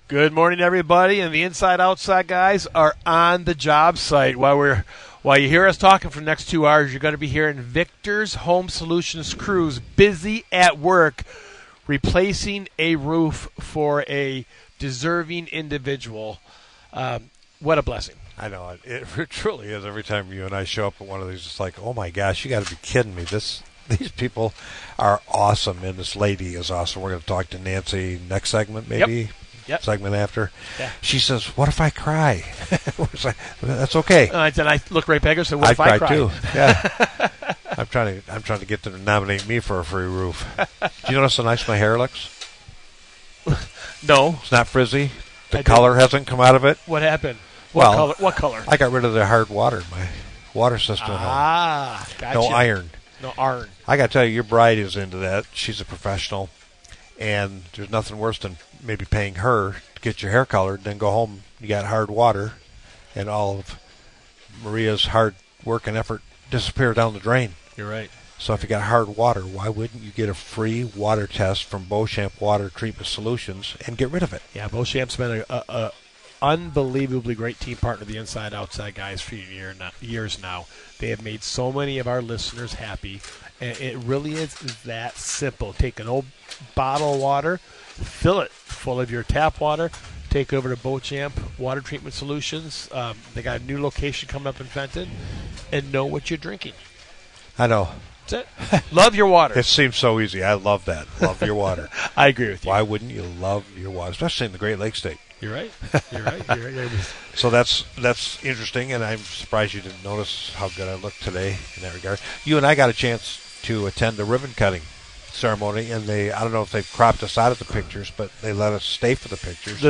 Good morning, everybody, and the inside-outside guys are on the job site. While you hear us talking for the next 2 hours, you're going to be hearing Victor's Home Solutions crews busy at work replacing a roof for a deserving individual. What a blessing. I know. It truly is. Every time you and I show up at one of these, it's like, oh, my gosh, you got to be kidding me. These people are awesome, and this lady is awesome. We're going to talk to Nancy next segment, maybe. Yep. Segment after. Yeah. She says, what if I cry? That's okay. Then I look right back and say, what if I cry? Too. Yeah. I'm trying to get them to nominate me for a free roof. Do you notice how nice my hair looks? No. It's not frizzy. The color hasn't come out of it. What happened? What color? I got rid of the hard water in my water system. Gotcha. No iron. No iron. I got to tell you, your bride is into that. She's a professional. And there's nothing worse than maybe paying her to get your hair colored, then go home, you got hard water, and all of Maria's hard work and effort disappear down the drain. You're right. So if you got hard water, why wouldn't you get a free water test from Beauchamp Water Treatment Solutions and get rid of it? Yeah, Beauchamp's been a unbelievably great team partner, the inside-outside guys, for years now. They have made so many of our listeners happy, and it really is that simple. Take an old bottle of water, fill it full of your tap water, take it over to Beauchamp Water Treatment Solutions. They got a new location coming up in Fenton, and know what you're drinking. I know. That's it. Love your water. It seems so easy. I love that. Love your water. I agree with you. Why wouldn't you love your water, especially in the Great Lakes State? You're right. You're right. So that's interesting, and I'm surprised you didn't notice how good I look today in that regard. You and I got a chance to attend the ribbon cutting ceremony, and I don't know if they cropped us out of the pictures, but they let us stay for the pictures.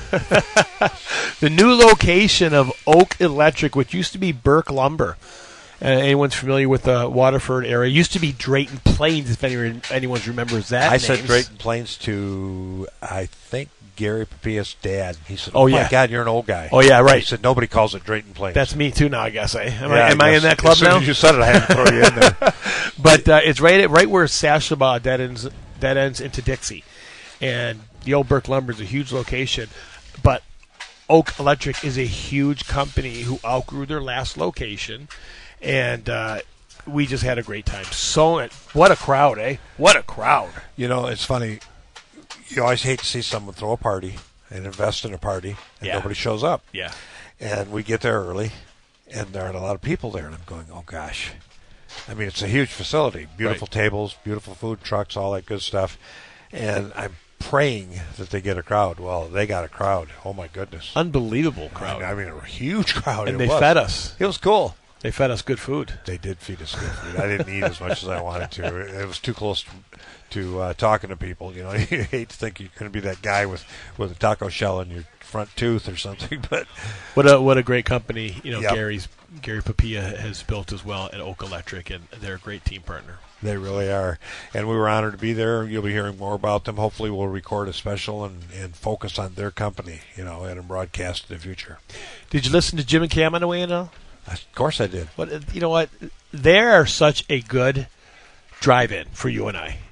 The new location of Oak Electric, which used to be Burke Lumber. Anyone's familiar with the Waterford area? It used to be Drayton Plains, if anyone remembers that. I said Drayton Plains to, I think, Gary Papia's dad. He said, my God, you're an old guy. Oh, yeah, right. He said, nobody calls it Drayton Plains. That's me, too, now, I guess. Am I in that club now? As soon as you said it, I had to throw you in there. But it's right where Sashaba dead ends into Dixie. And the old Burke Lumber is a huge location. But Oak Electric is a huge company who outgrew their last location. And we just had a great time. So, what a crowd, eh? What a crowd. You know, it's funny. You always hate to see someone throw a party and invest in a party, and nobody shows up. Yeah. And we get there early, and there aren't a lot of people there. And I'm going, oh, gosh. I mean, it's a huge facility. Beautiful tables, beautiful food trucks, all that good stuff. And I'm praying that they get a crowd. Well, they got a crowd. Oh, my goodness. Unbelievable crowd. I mean, a huge crowd. And they fed us. It was cool. They fed us good food. They did feed us good food. I didn't eat as much as I wanted to. It was too close to talking to people. You know, you hate to think you're going to be that guy with a taco shell in your front tooth or something. But what a great company. You know, yep. Gary Papia has built as well at Oak Electric, and they're a great team partner. They really are. And we were honored to be there. You'll be hearing more about them. Hopefully we'll record a special and focus on their company, and a broadcast in the future. Did you listen to Jim and Cam on the way in? Of course I did. But you know what? They are such a good drive-in for you and I.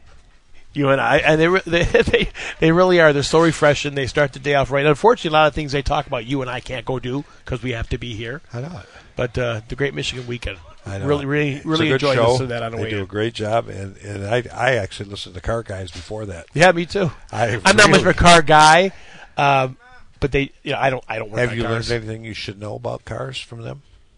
And they really are. They're so refreshing. They start the day off right. Unfortunately, a lot of things they talk about you and I can't go do because we have to be here. I know it. But the Great Michigan Weekend. I know. Really enjoyed listening to that on the way in. They do a great job, and I actually listened to Car Guys before that. Yeah, me too. I'm not much of a car guy, but they, I don't work on cars. Have you learned anything you should know about cars from them?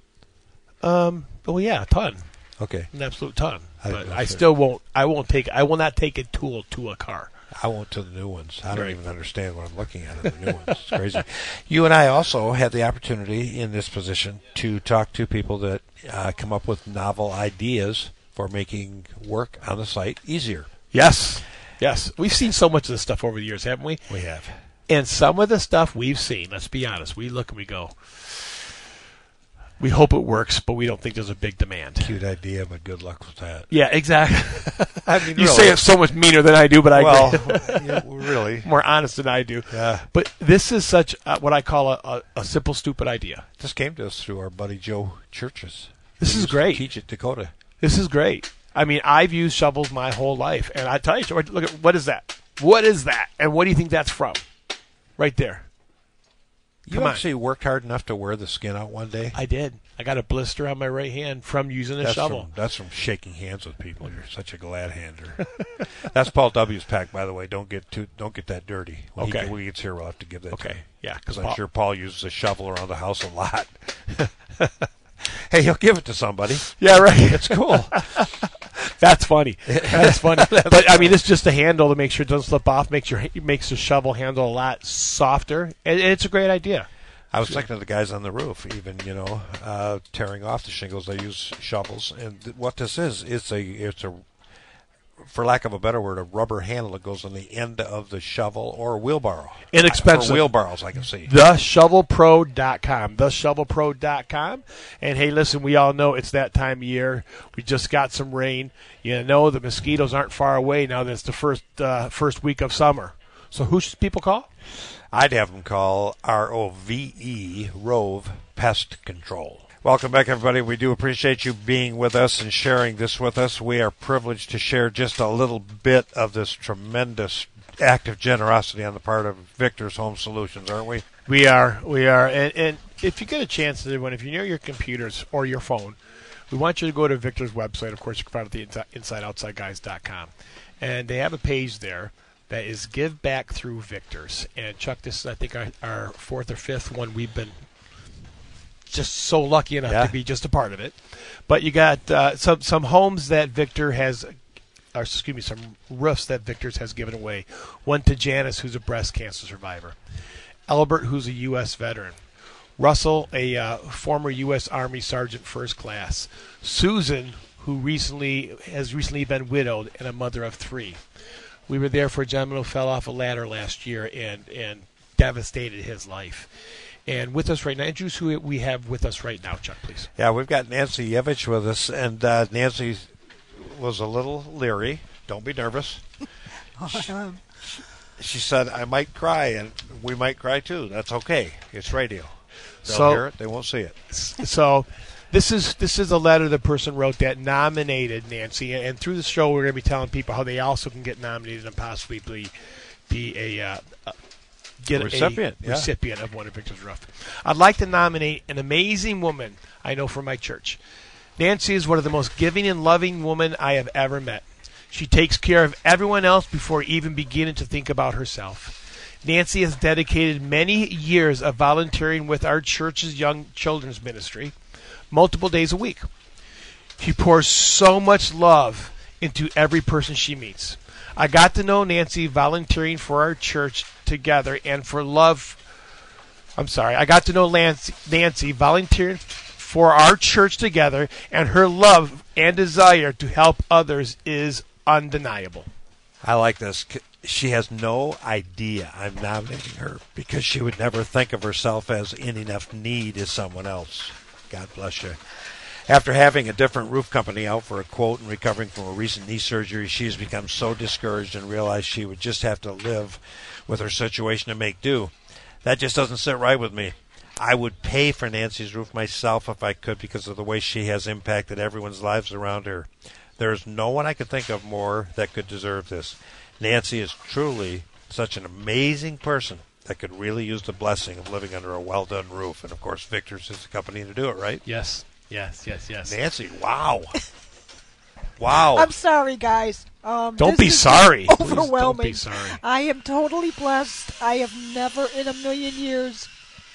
Oh yeah, a ton. Okay. An absolute ton. But I still won't. I will not take a tool to a car. I won't to the new ones. I don't even understand what I'm looking at in the new ones. It's crazy. You and I also had the opportunity in this position to talk to people that come up with novel ideas for making work on the site easier. Yes. We've seen so much of this stuff over the years, haven't we? We have. And some of the stuff we've seen, let's be honest, we look and we go, we hope it works, but we don't think there's a big demand. Cute idea, but good luck with that. Yeah, exactly. I mean, you say it so much meaner than I do, but I agree. Yeah, really. More honest than I do. Yeah. But this is such what I call a simple, stupid idea. This came to us through our buddy Joe Churches. This is great. Teach at Dakota. This is great. I mean, I've used shovels my whole life, and I tell you, look at what is that? What is that? And what do you think that's from? Right there. You actually worked hard enough to wear the skin out one day? I did. I got a blister on my right hand from using a shovel. That's from shaking hands with people. You're such a glad hander. That's Paul W.'s pack, by the way. Don't get that dirty. When he gets here, we'll have to give that to him. Yeah, because I'm sure Paul uses a shovel around the house a lot. Hey, he'll give it to somebody. Yeah, right. It's cool. That's funny. That's funny. But I mean, it's just a handle to make sure it doesn't slip off. Makes the shovel handle a lot softer, and it's a great idea. I was thinking of the guys on the roof, even tearing off the shingles. They use shovels, and what this is, it's a, for lack of a better word, a rubber handle that goes on the end of the shovel or a wheelbarrow. Inexpensive. For wheelbarrows, I can see. TheShovelPro.com. TheShovelPro.com. And hey, listen, we all know it's that time of year. We just got some rain. You know the mosquitoes aren't far away now that it's the first week of summer. So who should people call? I'd have them call ROVE, Rove Pest Control. Welcome back, everybody. We do appreciate you being with us and sharing this with us. We are privileged to share just a little bit of this tremendous act of generosity on the part of Victor's Home Solutions, aren't we? We are. And if you get a chance, everyone, if you're near your computers or your phone, we want you to go to Victor's website. Of course, you can find it at InsideOutsideGuys.com. And they have a page there that is Give Back Through Victor's. And Chuck, this is, I think, our fourth or fifth one we've been just so lucky enough to be just a part of it. But you got some homes that Victor has, some roofs that Victor's has given away. One to Janice, who's a breast cancer survivor. Albert, who's a U.S. veteran. Russell, a former U.S. Army Sergeant First Class. Susan, who has recently been widowed and a mother of 3. We were there for a gentleman who fell off a ladder last year and devastated his life. And with us right now, introduce who we have with us right now, Chuck, please. Yeah, we've got Nancy Yevich with us, and Nancy was a little leery. Don't be nervous. She said, I might cry, and we might cry too. That's okay. It's radio. They'll hear it. They won't see it. So this is a letter the person wrote that nominated Nancy, and through the show we're going to be telling people how they also can get nominated and possibly be a recipient of one of Victor's Roof. I'd like to nominate an amazing woman I know from my church. Nancy is one of the most giving and loving women I have ever met. She takes care of everyone else before even beginning to think about herself. Nancy has dedicated many years of volunteering with our church's young children's ministry, multiple days a week. She pours so much love into every person she meets. I got to know Nancy volunteering for our church together and for love. I got to know Nancy volunteering for our church together, and her love and desire to help others is undeniable. I like this. She has no idea I'm nominating her because she would never think of herself as in enough need as someone else. God bless you. After having a different roof company out for a quote and recovering from a recent knee surgery, she has become so discouraged and realized she would just have to live with her situation and make do. That just doesn't sit right with me. I would pay for Nancy's roof myself if I could because of the way she has impacted everyone's lives around her. There is no one I could think of more that could deserve this. Nancy is truly such an amazing person that could really use the blessing of living under a well-done roof. And, of course, Victor's is the company to do it, right? Yes. Nancy, wow. Wow. I'm sorry, guys. Don't be sorry. Overwhelming. Don't be sorry. I am totally blessed. I have never in a million years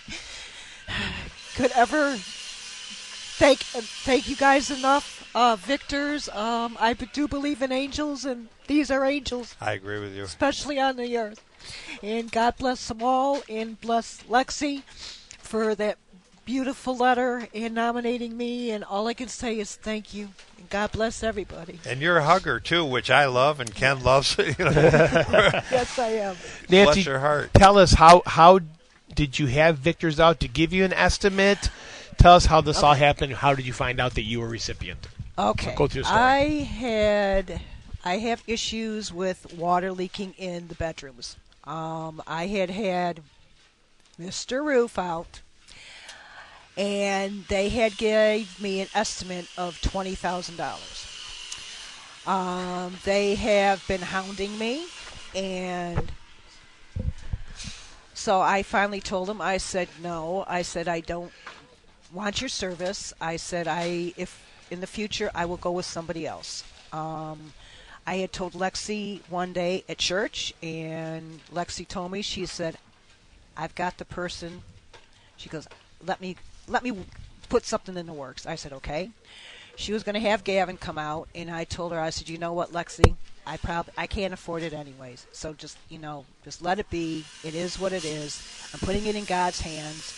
could ever thank you guys enough. Victors, I do believe in angels, and these are angels. I agree with you. Especially on the earth. And God bless them all, and bless Lexi for that beautiful letter and nominating me, and all I can say is thank you. And God bless everybody. And you're a hugger, too, which I love, and Ken loves. Yes, I am. Nancy, bless your heart. Tell us, how did you have Victor's out to give you an estimate? Tell us how this all happened. How did you find out that you were a recipient? Okay. So go through the story. I have issues with water leaking in the bedrooms. I had Mr. Roof out, and they had gave me an estimate of $20,000. They have been hounding me, and So I finally told him, I said, no. I said, I don't want your service. I said, if in the future, I will go with somebody else. I had told Lexi one day at church, and Lexi told me, she said, I've got the person. She goes, let me put something in the works. I said, okay. She was going to have Gavin come out, and I told her, I said, you know what, Lexi, I can't afford it anyways. So just let it be. It is what it is. I'm putting it in God's hands.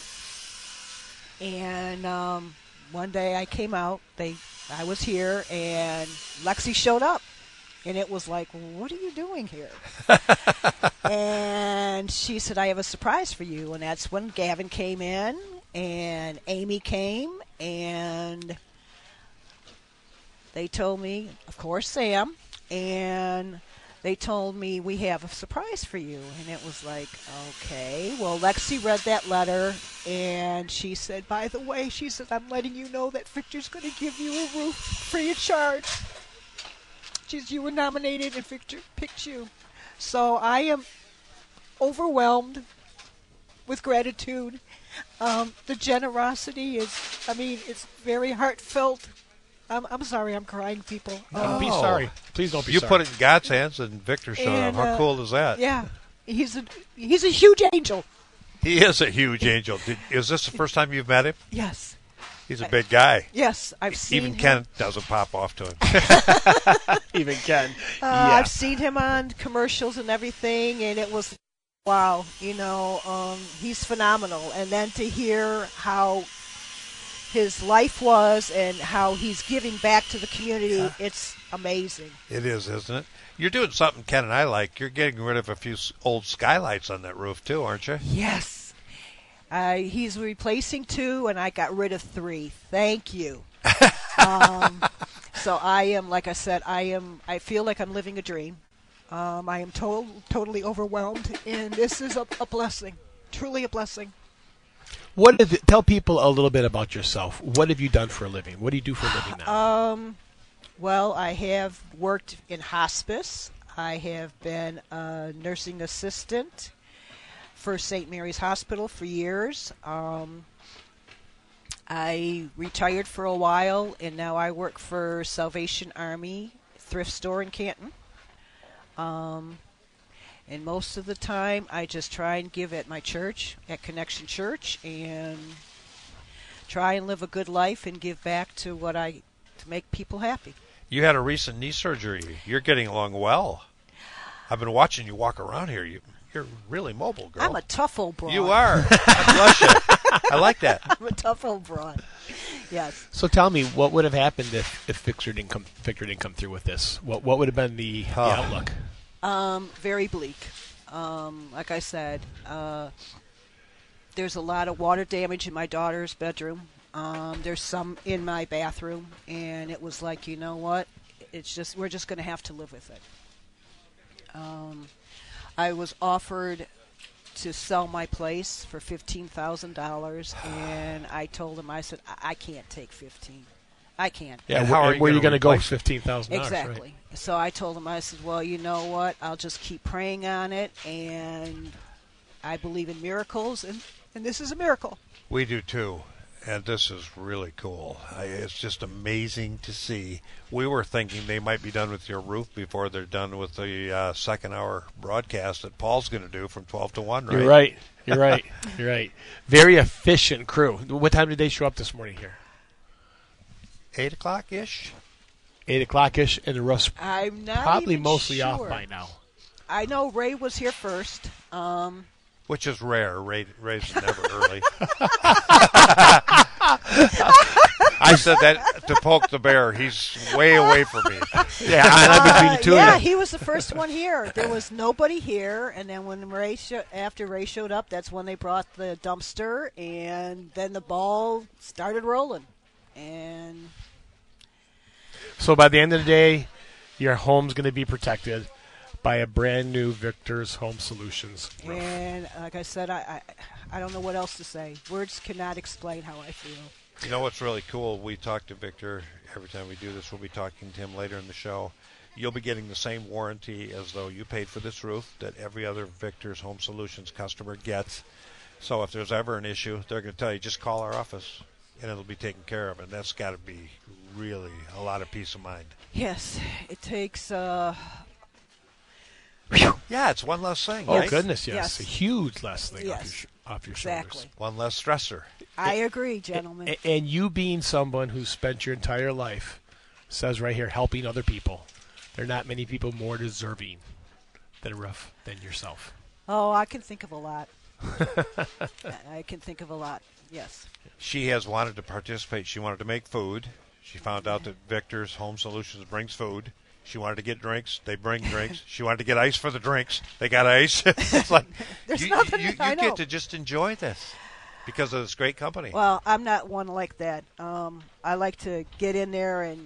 And one day I came out. I was here, and Lexi showed up. And it was like, what are you doing here? And she said, I have a surprise for you. And that's when Gavin came in, and Amy came, and they told me, of course, Sam, and they told me, we have a surprise for you. And it was like, okay. Well, Lexi read that letter, and she said, by the way, she said, I'm letting you know that Victor's going to give you a roof free of charge. You were nominated and Victor picked you. So I am overwhelmed with gratitude. The generosity it's very heartfelt. I'm sorry, I'm crying, people. Don't be sorry. Please don't be you sorry. put it in God's hands, and Victor showed up. How cool is that? Yeah, he's a huge angel. He is a huge angel. Is this the first time you've met him? Yes. He's a big guy. Yes, I've seen Even him. Ken doesn't pop off to him. Even Ken. I've seen him on commercials and everything, and it was, wow, he's phenomenal. And then to hear how his life was and how he's giving back to the community, it's amazing. It is, isn't it? You're doing something Ken and I like. You're getting rid of a few old skylights on that roof, too, aren't you? Yes. He's replacing 2, and I got rid of 3. Thank you. So I am, like I said, I feel like I'm living a dream. I am totally overwhelmed, and this is a blessing, truly a blessing. Tell people a little bit about yourself. What have you done for a living? What do you do for a living now? Well, I have worked in hospice. I have been a nursing assistant for St. Mary's Hospital for years. I retired for a while, and now I work for Salvation Army thrift store in Canton. And most of the time, I just try and give at my church, at Connection Church, and try and live a good life and give back to make people happy. You had a recent knee surgery. You're getting along well. I've been watching you walk around here. You're really mobile, girl. I'm a tough old broad. You are. God bless you. I like that. I'm a tough old broad. Yes. So tell me, what would have happened if Victor didn't come through with this? What would have been the outlook? Very bleak. Like I said, there's a lot of water damage in my daughter's bedroom. There's some in my bathroom, and it was like, you know what? We're just going to have to live with it. I was offered to sell my place for $15,000, and I told him, I said, I can't take 15. I can't. Yeah, how where are you going to go replace $15,000? Exactly. Right? So I told him, I said, well, you know what? I'll just keep praying on it, and I believe in miracles, and this is a miracle. We do too, and this is really cool. It's just amazing to see. We were thinking they might be done with your roof before they're done with the second-hour broadcast that Paul's going to do from 12 to 1, right? You're right. You're right. Very efficient crew. What time did they show up this morning here? 8 o'clock-ish? 8 o'clock-ish, and the rest I'm not probably even mostly sure. off by now. I know Ray was here first. Which is rare. Ray's never early. I said that to poke the bear. He's way away from me. Yeah, I'm between the two yeah, of you. he was the first one here. There was nobody here, and then when after Ray showed up, that's when they brought the dumpster, and then the ball started rolling. And So by the end of the day, your home's going to be protected by a brand new Victor's Home Solutions roof. And like I said, I don't know what else to say. Words cannot explain how I feel. You know what's really cool? We talk to Victor every time we do this. We'll be talking to him later in the show. you'll be getting the same warranty as though you paid for this roof that every other Victor's Home Solutions customer gets. So if there's ever an issue, they're going to tell you, just call our office, and it'll be taken care of. And that's got to be really a lot of peace of mind. Yes, it takes. Yeah, it's one less thing, Oh, right? goodness, yes. Yes. A huge less thing Yes. off your Exactly. shoulders. One less stressor. I agree, gentlemen. And you being someone who's spent your entire life, says right here, helping other people. There are not many people more deserving than a roof than yourself. Oh, I can think of a lot. I can think of a lot. Yes. She has wanted to participate. She wanted to make food. She found out that Victor's Home Solutions brings food. She wanted to get drinks. They bring drinks. She wanted to get ice for the drinks. They got ice. It's like There's you nothing I know. get to just enjoy this because of this great company. Well, I'm not one like that. I like to get in there and,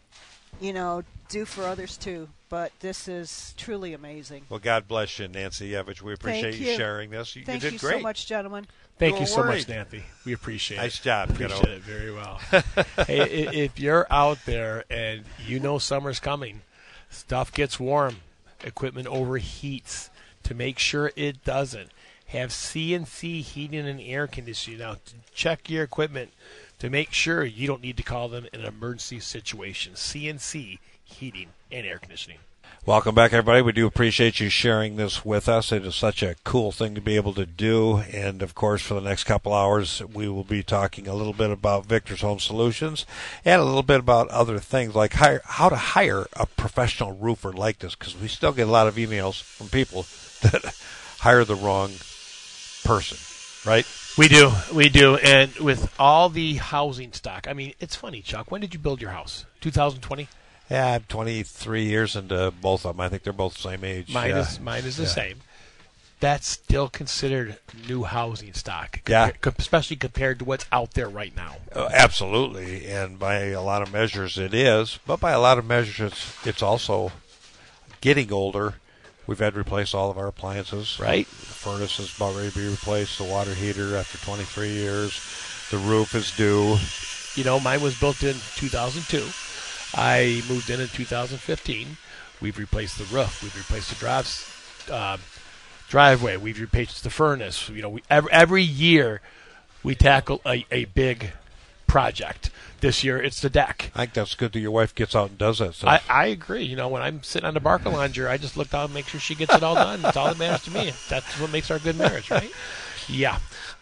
do for others too. But this is truly amazing. Well, God bless you, Nancy Yevich. We appreciate Thank you you. sharing this. You Thank did you great. so much, gentlemen. Thank You you were so much, worried. Nancy. We appreciate Nice it. job, Appreciate kiddo. it very well. Hey, if you're out there and you know summer's coming, stuff gets warm, equipment overheats. To make sure it doesn't, have CNC heating and air conditioning. Now, to check your equipment to make sure you don't need to call them in an emergency situation. CNC heating and air conditioning. Welcome back, everybody. We do appreciate you sharing this with us. It is such a cool thing to be able to do. And, of course, for the next couple hours, we will be talking a little bit about Victor's Home Solutions and a little bit about other things like how to hire a professional roofer like this, because we still get a lot of emails from people that hire the wrong person, right? We do. And with all the housing stock, I mean, it's funny, Chuck. When did you build your house? 2020? Yeah, I'm 23 years into both of them. I think they're both the same age. Mine Yeah. is the same. That's still considered new housing stock, Yeah. especially compared to what's out there right now. Absolutely, and by a lot of measures it is, but by a lot of measures it's also getting older. We've had to replace all of our appliances. Right. The furnace is about ready to be replaced, the water heater after 23 years, the roof is due. Mine was built in 2002. I moved in 2015. We've replaced the roof. We've replaced the driveway. We've replaced the furnace. Every year we tackle a big project. This year it's the deck. I think that's good that your wife gets out and does that stuff. I agree. When I'm sitting on the Barcalonger, I just look down and make sure she gets it all done. It's all that matters to me. That's what makes our good marriage, right? Yeah.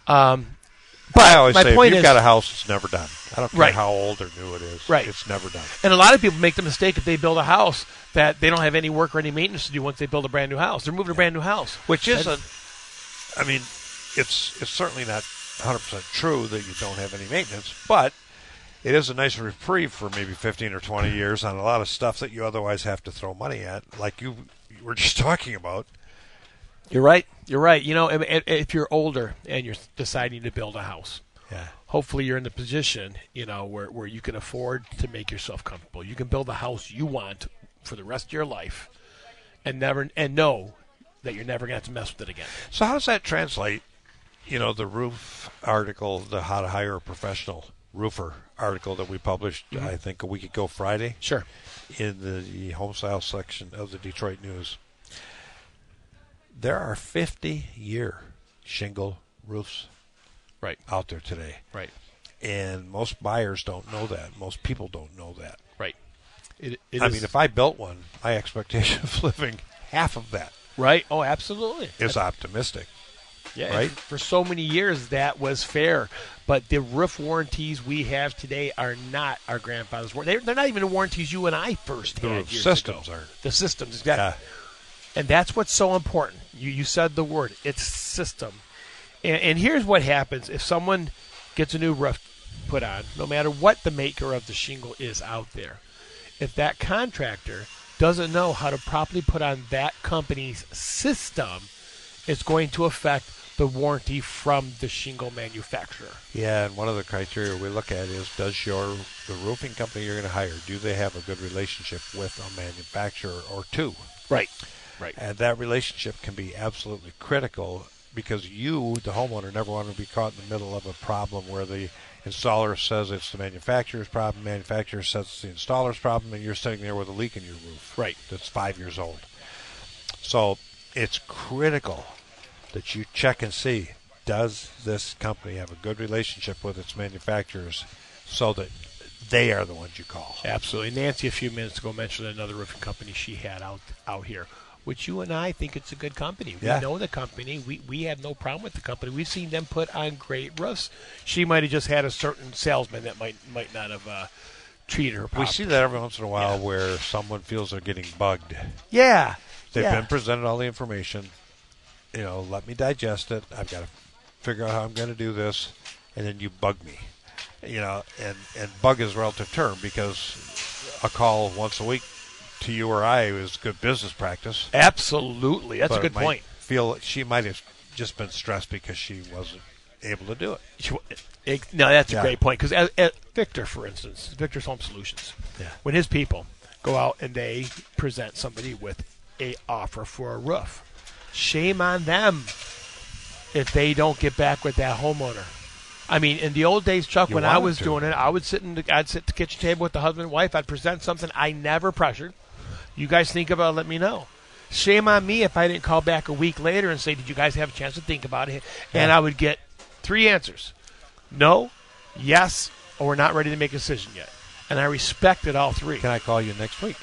But I always my say, if point you've is- got a house, it's never done. I don't care Right. how old or new it is. Right. It's never done. And a lot of people make the mistake if they build a house that they don't have any work or any maintenance to do once they build a brand new house. They're moving to a brand new house. Which isn't, I mean, it's certainly not 100% true that you don't have any maintenance, but it is a nice reprieve for maybe 15 or 20 years on a lot of stuff that you otherwise have to throw money at, like you were just talking about. You're right. If you're older and you're deciding to build a house, Yeah. hopefully you're in the position, where you can afford to make yourself comfortable. You can build the house you want for the rest of your life and know that you're never going to have to mess with it again. So how does that translate? The roof article, the How to Hire a Professional Roofer article that we published, I think, a week ago Friday. Sure. In the home style section of the Detroit News. There are 50-year shingle roofs Right. out there today. Right. And most buyers don't know that. Most people don't know that. Right. I mean, if I built one, my expectation of living half of that right. Oh, absolutely. is optimistic. Yeah, right? for so many years that was fair, but the roof warranties we have today are not our grandfather's warranties. They're not even the warranties you and I first The had roof years systems ago. aren't. The systems, exactly. Yeah. And that's what's so important. You said the word. It's system. And here's what happens if someone gets a new roof put on, no matter what the maker of the shingle is out there. If that contractor doesn't know how to properly put on that company's system, it's going to affect the warranty from the shingle manufacturer. Yeah, and one of the criteria we look at is, does the roofing company you're going to hire, do they have a good relationship with a manufacturer or two? Right. Right. And that relationship can be absolutely critical because you, the homeowner, never want to be caught in the middle of a problem where the installer says it's the manufacturer's problem, manufacturer says it's the installer's problem, and you're sitting there with a leak in your roof. Right. That's 5 years old. So it's critical that you check and see, does this company have a good relationship with its manufacturers so that they are the ones you call. Absolutely. Nancy, a few minutes ago, mentioned another roofing company she had out here, which you and I think it's a good company. Yeah. We know the company. We have no problem with the company. We've seen them put on great roofs. She might have just had a certain salesman that might not have treated her properly. We see that every once in a while where someone feels they're getting bugged. Yeah. They've Yeah. been presented all the information. You know, let me digest it. I've got to figure out how I'm going to do this, and then you bug me. You know, and bug is a relative term because a call once a week to you or I is good business practice. Absolutely. That's a But good might point. Feel she might have just been stressed because she wasn't able to do it. No, that's a Yeah. great point. Because Victor, for instance, Victor's Home Solutions, when his people go out and they present somebody with a offer for a roof, shame on them if they don't get back with that homeowner. I mean, in the old days, Chuck, You when I wanted was to. doing it, I'd sit at the kitchen table with the husband and wife. I'd present something. I never pressured. You guys think about it, let me know. Shame on me if I didn't call back a week later and say, did you guys have a chance to think about it? And I would get 3 answers. No, yes, or we're not ready to make a decision yet. And I respected all 3. Can I call you next week?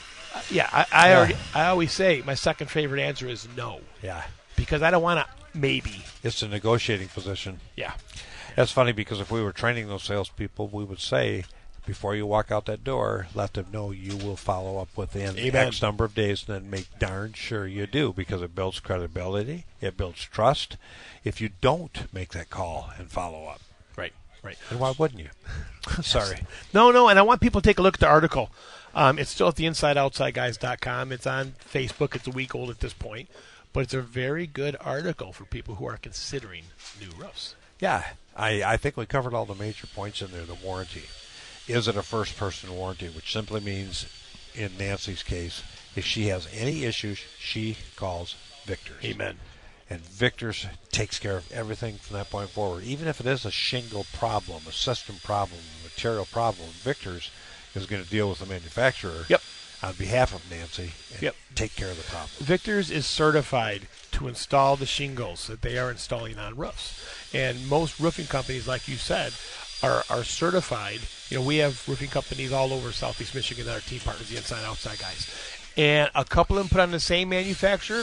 I always say my second favorite answer is no. Yeah. Because I don't want to maybe. It's a negotiating position. Yeah. That's funny because if we were training those salespeople, we would say, before you walk out that door, let them know you will follow up within Amen. X number of days, and then make darn sure you do, because it builds credibility, it builds trust. If you don't make that call and follow up, Right. then why wouldn't you? Sorry. No, and I want people to take a look at the article. It's still at the InsideOutsideGuys.com. It's on Facebook. It's a week old at this point. But it's a very good article for people who are considering new roofs. Yeah, I think we covered all the major points in there. The warranty. Is it a first-person warranty, which simply means, in Nancy's case, if she has any issues, she calls Victor's. Amen. And Victor's takes care of everything from that point forward. Even if it is a shingle problem, a system problem, a material problem, Victor's is going to deal with the manufacturer on behalf of Nancy and take care of the problem. Victor's is certified to install the shingles that they are installing on roofs. And most roofing companies, like you said, are certified. You know, we have roofing companies all over Southeast Michigan that are team partners, the Inside Outside Guys. And a couple of them put on the same manufacturer.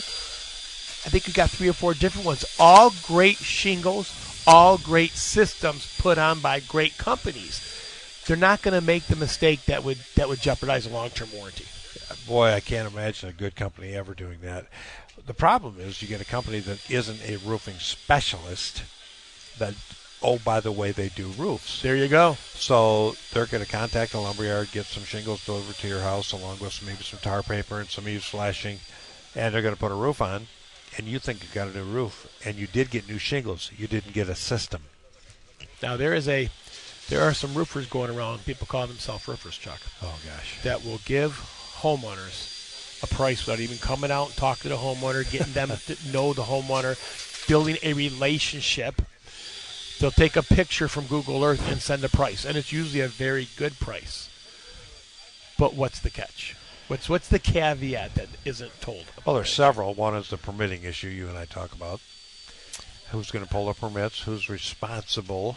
I think we got 3 or 4 different ones. All great shingles, all great systems put on by great companies. They're not going to make the mistake that would jeopardize a long-term warranty. Boy, I can't imagine a good company ever doing that. The problem is you get a company that isn't a roofing specialist that, oh, by the way, they do roofs. There you go. So they're going to contact a lumberyard, get some shingles delivered to your house along with maybe some tar paper and some eaves flashing, and they're going to put a roof on, and you think you got a new roof, and you did get new shingles. You didn't get a system. Now, there are some roofers going around, people call themselves roofers, Chuck, Oh, gosh. that will give homeowners a price without even coming out and talking to the homeowner, getting them to know the homeowner, building a relationship. They'll take a picture from Google Earth and send a price, and it's usually a very good price. But what's the catch? What's the caveat that isn't told? Well, there's several. One is the permitting issue you and I talk about. Who's going to pull the permits? Who's responsible?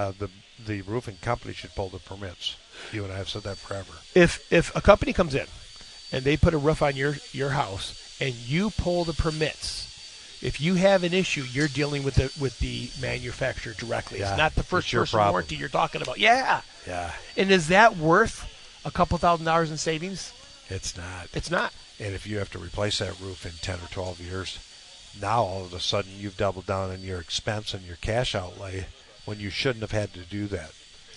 The roofing company should pull the permits. You and I have said that forever. If a company comes in and they put a roof on your house and you pull the permits, if you have an issue, you're dealing with the manufacturer directly. Yeah, It's not the it's first your person problem. warranty you're talking about. Yeah. Yeah, And is that worth a couple $1,000s in savings? it's not. It's not. And if you have to replace that roof in 10 or 12 years, now all of a sudden you've doubled down on your expense and your cash outlay when you shouldn't have had to do that.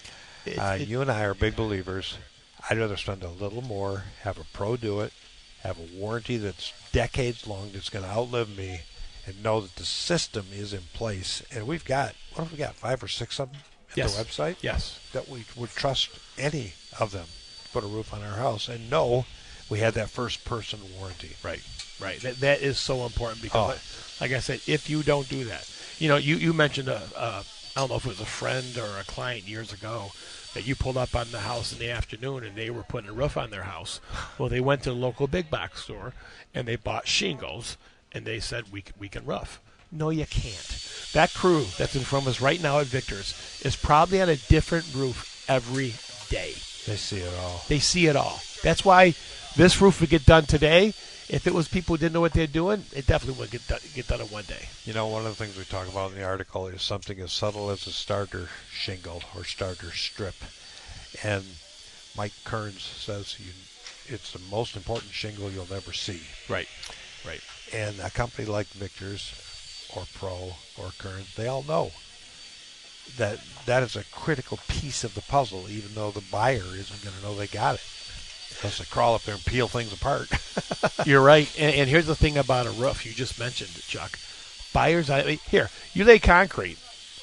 You and I are big believers. I'd rather spend a little more, have a pro do it, have a warranty that's decades long that's going to outlive me, and know that the system is in place. And we've got, what have we got, 5 or 6 of them at Yes. the website? Yes. That we would trust any of them to put a roof on our house and know we had that first-person warranty. Right. That is so important because, like I said, if you don't do that, you mentioned I don't know if it was a friend or a client years ago that you pulled up on the house in the afternoon and they were putting a roof on their house. Well, they went to the local big box store and they bought shingles and they said, we can roof. No, you can't. That crew that's in front of us right now at Victor's is probably on a different roof every day. They see it all. They see it all. That's why this roof would get done today. If it was people who didn't know what they're doing, it definitely would get done in one day. One of the things we talk about in the article is something as subtle as a starter shingle or starter strip. And Mike Kearns says it's the most important shingle you'll ever see. Right. And a company like Victor's or Pro or Kearns, they all know that is a critical piece of the puzzle, even though the buyer isn't going to know they got it. Unless they crawl up there and peel things apart. You're right. And here's the thing about a roof. You just mentioned it, Chuck. Buyers, here, you lay concrete.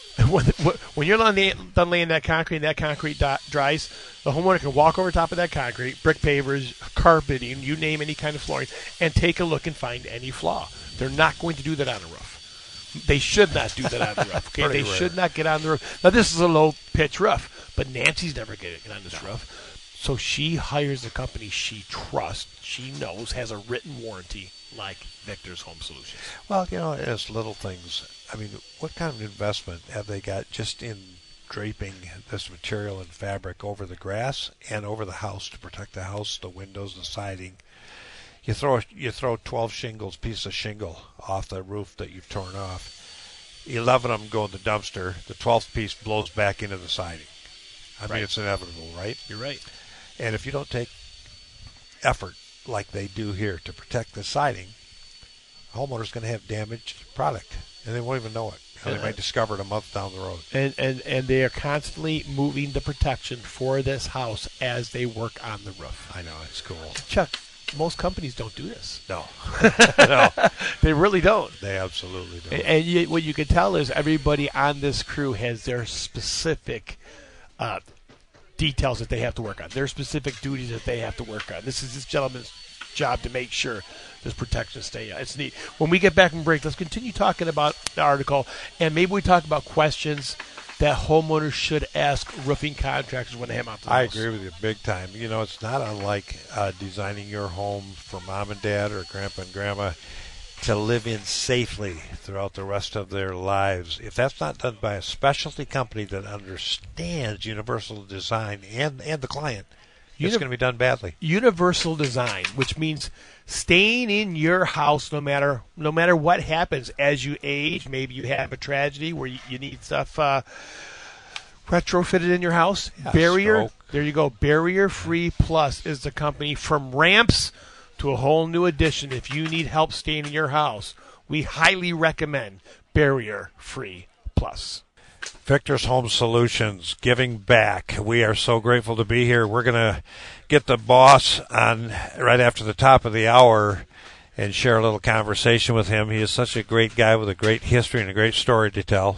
When you're done laying that concrete and that concrete dries, the homeowner can walk over top of that concrete, brick pavers, carpeting, you name any kind of flooring, and take a look and find any flaw. They're not going to do that on a roof. They should not do that on the roof. Okay, they should not get on the roof. Now, this is a low-pitch roof, but Nancy's never going to get on this roof. So she hires a company she trusts, she knows, has a written warranty like Victor's Home Solutions. Well, it's little things. I mean, what kind of investment have they got just in draping this material and fabric over the grass and over the house to protect the house, the windows, the siding? You throw 12 pieces of shingle off the roof that you've torn off. 11 of them go in the dumpster. The 12th piece blows back into the siding. I mean, it's inevitable, right? You're right. And if you don't take effort like they do here to protect the siding, the homeowner's going to have damaged product, and they won't even know it. They might discover it a month down the road. And they are constantly moving the protection for this house as they work on the roof. I know, it's cool. Chuck, most companies don't do this. No. No. They really don't. They absolutely don't. And what you can tell is everybody on this crew has their specific details that they have to work on, their specific duties that they have to work on. This is this gentleman's job to make sure this protection stays. It's neat. When we get back from break, let's continue talking about the article, and maybe we talk about questions that homeowners should ask roofing contractors when they have them out to the house. I agree with you big time. It's not unlike designing your home for mom and dad or grandpa and grandma to live in safely throughout the rest of their lives. If that's not done by a specialty company that understands universal design and the client, it's going to be done badly. Universal design, which means staying in your house no matter what happens as you age. Maybe you have a tragedy where you need stuff retrofitted in your house. Yeah, Barrier, stroke. There you go. Barrier Free Plus is the company from ramps to a whole new addition. If you need help staying in your house, we highly recommend Barrier Free Plus. Victor's Home Solutions, giving back. We are so grateful to be here. We're going to get the boss on right after the top of the hour and share a little conversation with him. He is such a great guy with a great history and a great story to tell.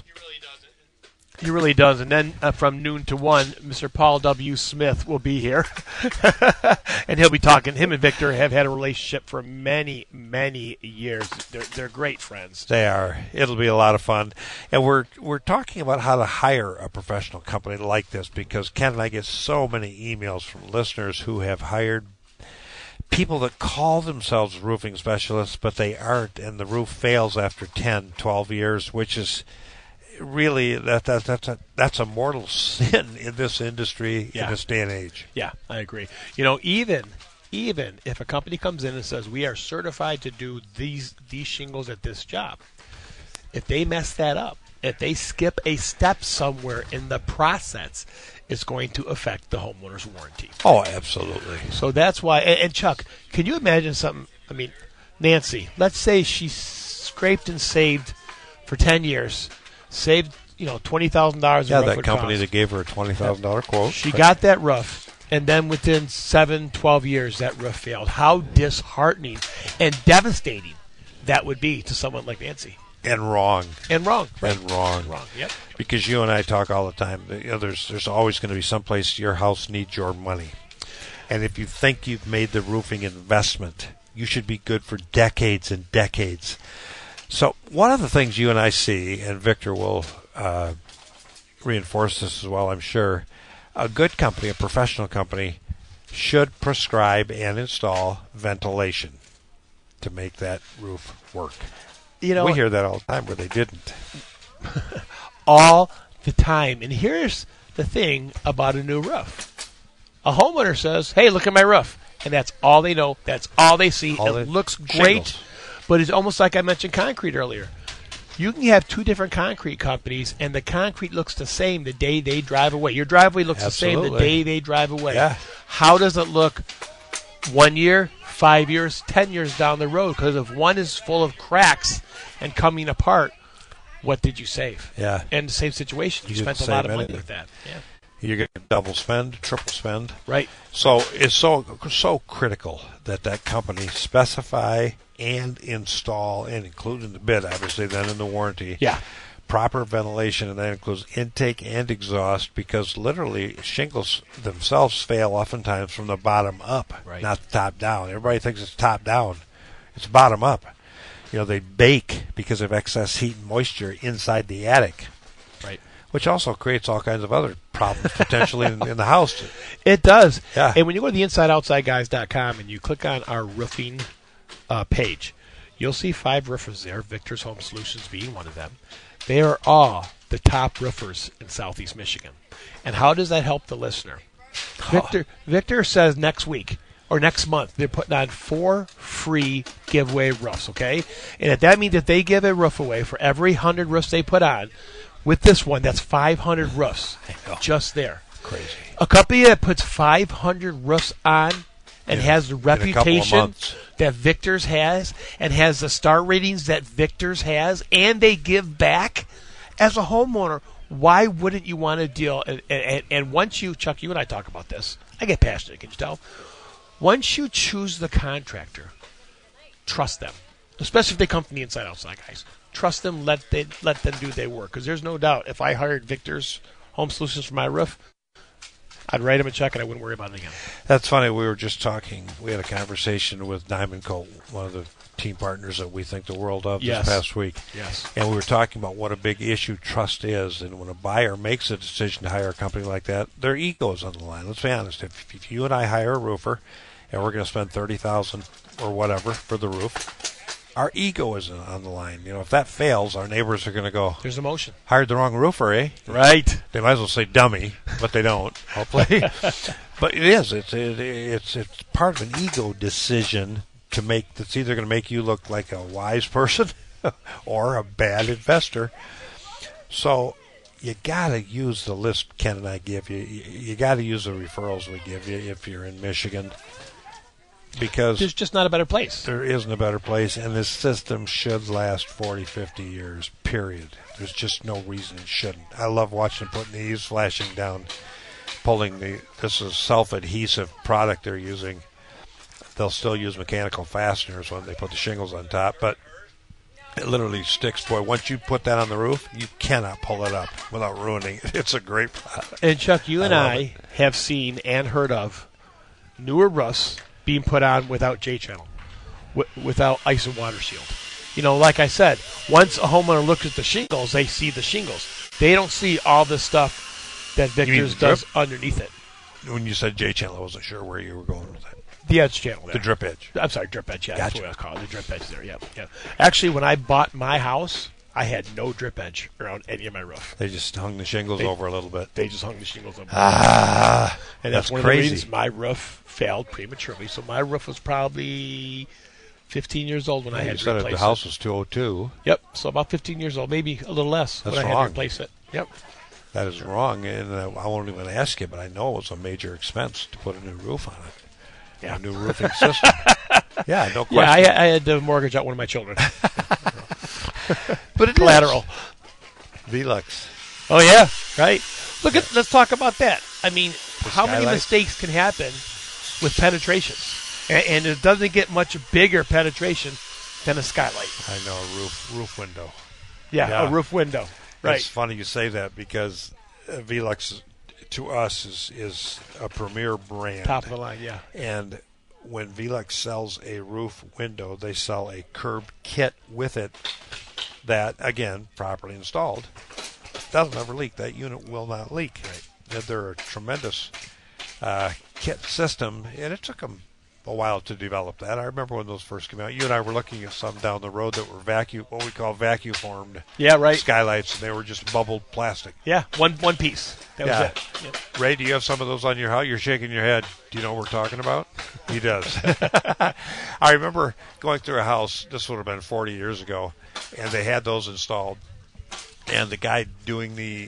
He really does. And then from noon to 1, Mr. Paul W. Smith will be here. And he'll be talking. Him and Victor have had a relationship for many, many years. They're great friends. They are. It'll be a lot of fun. And we're talking about how to hire a professional company like this because Ken and I get so many emails from listeners who have hired people that call themselves roofing specialists, but they aren't, and the roof fails after 10, 12 years, which is really that's a mortal sin in this industry in this day and age. Yeah, I agree. Even if a company comes in and says we are certified to do these shingles at this job, if they mess that up, if they skip a step somewhere in the process, it's going to affect the homeowner's warranty. Oh, absolutely. So that's why. And Chuck, can you imagine something? I mean, Nancy, let's say she scraped and saved for 10 years. Saved, $20,000. Yeah, that company that gave her a $20,000 quote. She got that roof, and then within 12 years, that roof failed. How disheartening and devastating that would be to someone like Nancy. And wrong. And wrong. Right. And wrong. Wrong. Yep. Because you and I talk all the time. There's always going to be some place your house needs your money. And if you think you've made the roofing investment, you should be good for decades and decades. So one of the things you and I see, and Victor will reinforce this as well, I'm sure, a good company, a professional company, should prescribe and install ventilation to make that roof work. You know, we hear that all the time where they didn't. all the time. And here's the thing about a new roof. A homeowner says, hey, look at my roof. And that's all they know. That's all they see. It looks great. Shingles. But it's almost like I mentioned concrete earlier. You can have two different concrete companies, and the concrete looks the same the day they drive away. Your driveway looks the same the day they drive away. Yeah. How does it look 1 year, 5 years, 10 years down the road? Because if one is full of cracks and coming apart, what did you save? Yeah. And the same situation. You spent a lot of money with that. Yeah. You get double spend, triple spend. Right. So it's so critical that company specify and install, and include in the bid, obviously, then in the warranty, proper ventilation, and that includes intake and exhaust, because literally shingles themselves fail oftentimes from the bottom up, not the top down. Everybody thinks it's top down. It's bottom up. You know, they bake because of excess heat and moisture inside the attic. Right. Which also creates all kinds of other problems potentially in the house. It does. Yeah. And when you go to the InsideOutsideGuys.com and you click on our roofing page, you'll see 5 roofers there, Victor's Home Solutions being one of them. They are all the top roofers in Southeast Michigan. And how does that help the listener? Victor says next week or next month they're putting on 4 free giveaway roofs, okay? And if that means that they give a roof away for every 100 roofs they put on, with this one, that's 500 roofs just there. Crazy. A company that puts 500 roofs on and has the reputation that Victor's has and has the star ratings that Victor's has, and they give back, as a homeowner, why wouldn't you want to deal? And once you, Chuck, you and I talk about this. I get passionate, can you tell? Once you choose the contractor, trust them, especially if they come from the Inside Outside Guys. Trust them, let them do their work. Because there's no doubt, if I hired Victor's Home Solutions for my roof, I'd write him a check and I wouldn't worry about it again. That's funny. We were just talking. We had a conversation with Diamond Co., one of the team partners that we think the world of this past week. Yes. And we were talking about what a big issue trust is. And when a buyer makes a decision to hire a company like that, their ego is on the line. Let's be honest. If you and I hire a roofer and we're going to spend $30,000 or whatever for the roof, our ego is on the line. You know, if that fails, our neighbors are going to go, there's emotion. Hired the wrong roofer, eh? Right. They might as well say dummy, but they don't, hopefully. But it is. It's part of an ego decision to make that's either going to make you look like a wise person or a bad investor. So you got to use the list Ken and I give you. You got to use the referrals we give you if you're in Michigan. Because there's just not a better place. There isn't a better place, and this system should last 40, 50 years, period. There's just no reason it shouldn't. I love watching them putting these flashing down, this is self-adhesive product they're using. They'll still use mechanical fasteners when they put the shingles on top, but it literally sticks. Boy, once you put that on the roof, you cannot pull it up without ruining it. It's a great product. And Chuck, you and I have seen and heard of newer roofs being put on without J-channel, without ice and water shield. You know, like I said, once a homeowner looks at the shingles, they see the shingles. They don't see all the stuff that Victor's does underneath it. When you said J-channel, I wasn't sure where you were going with that. The edge channel there. The drip edge. I'm sorry, drip edge, yeah. Gotcha. That's what I was calling it, the drip edge there, yeah. Actually, when I bought my house, I had no drip edge around any of my roof. They just hung the shingles over a little bit. They just hung the shingles over. And that's one crazy. of the reasons my roof failed prematurely. So my roof was probably 15 years old when I had to replace it. The house was 202. Yep, so about 15 years old, maybe a little less when I had to replace it. Yep. That is wrong, and I won't even ask you, but I know it was a major expense to put a new roof on it. Yeah. A new roofing system. Yeah, no question. Yeah, I had to mortgage out one of my children. But it collateral. Velux. Oh yeah, right. Let's talk about that. I mean, how many mistakes can happen with penetrations, and it doesn't get much bigger penetration than a skylight. I know, a roof window. Yeah, a roof window. Right. It's funny you say that because Velux to us is a premier brand. Top of the line, yeah. And when Velux sells a roof window, they sell a curb kit with it that, again, properly installed, doesn't ever leak. That unit will not leak. Right. And they're a tremendous kit system, and it took them a while to develop that. I remember when those first came out. You and I were looking at some down the road that were what we call vacuum formed skylights, and they were just bubbled plastic. Yeah, one piece. That was it. Yep. Ray, do you have some of those on your house? You're shaking your head. Do you know what we're talking about? He does. I remember going through a house, this would have been 40 years ago, and they had those installed. And the guy doing the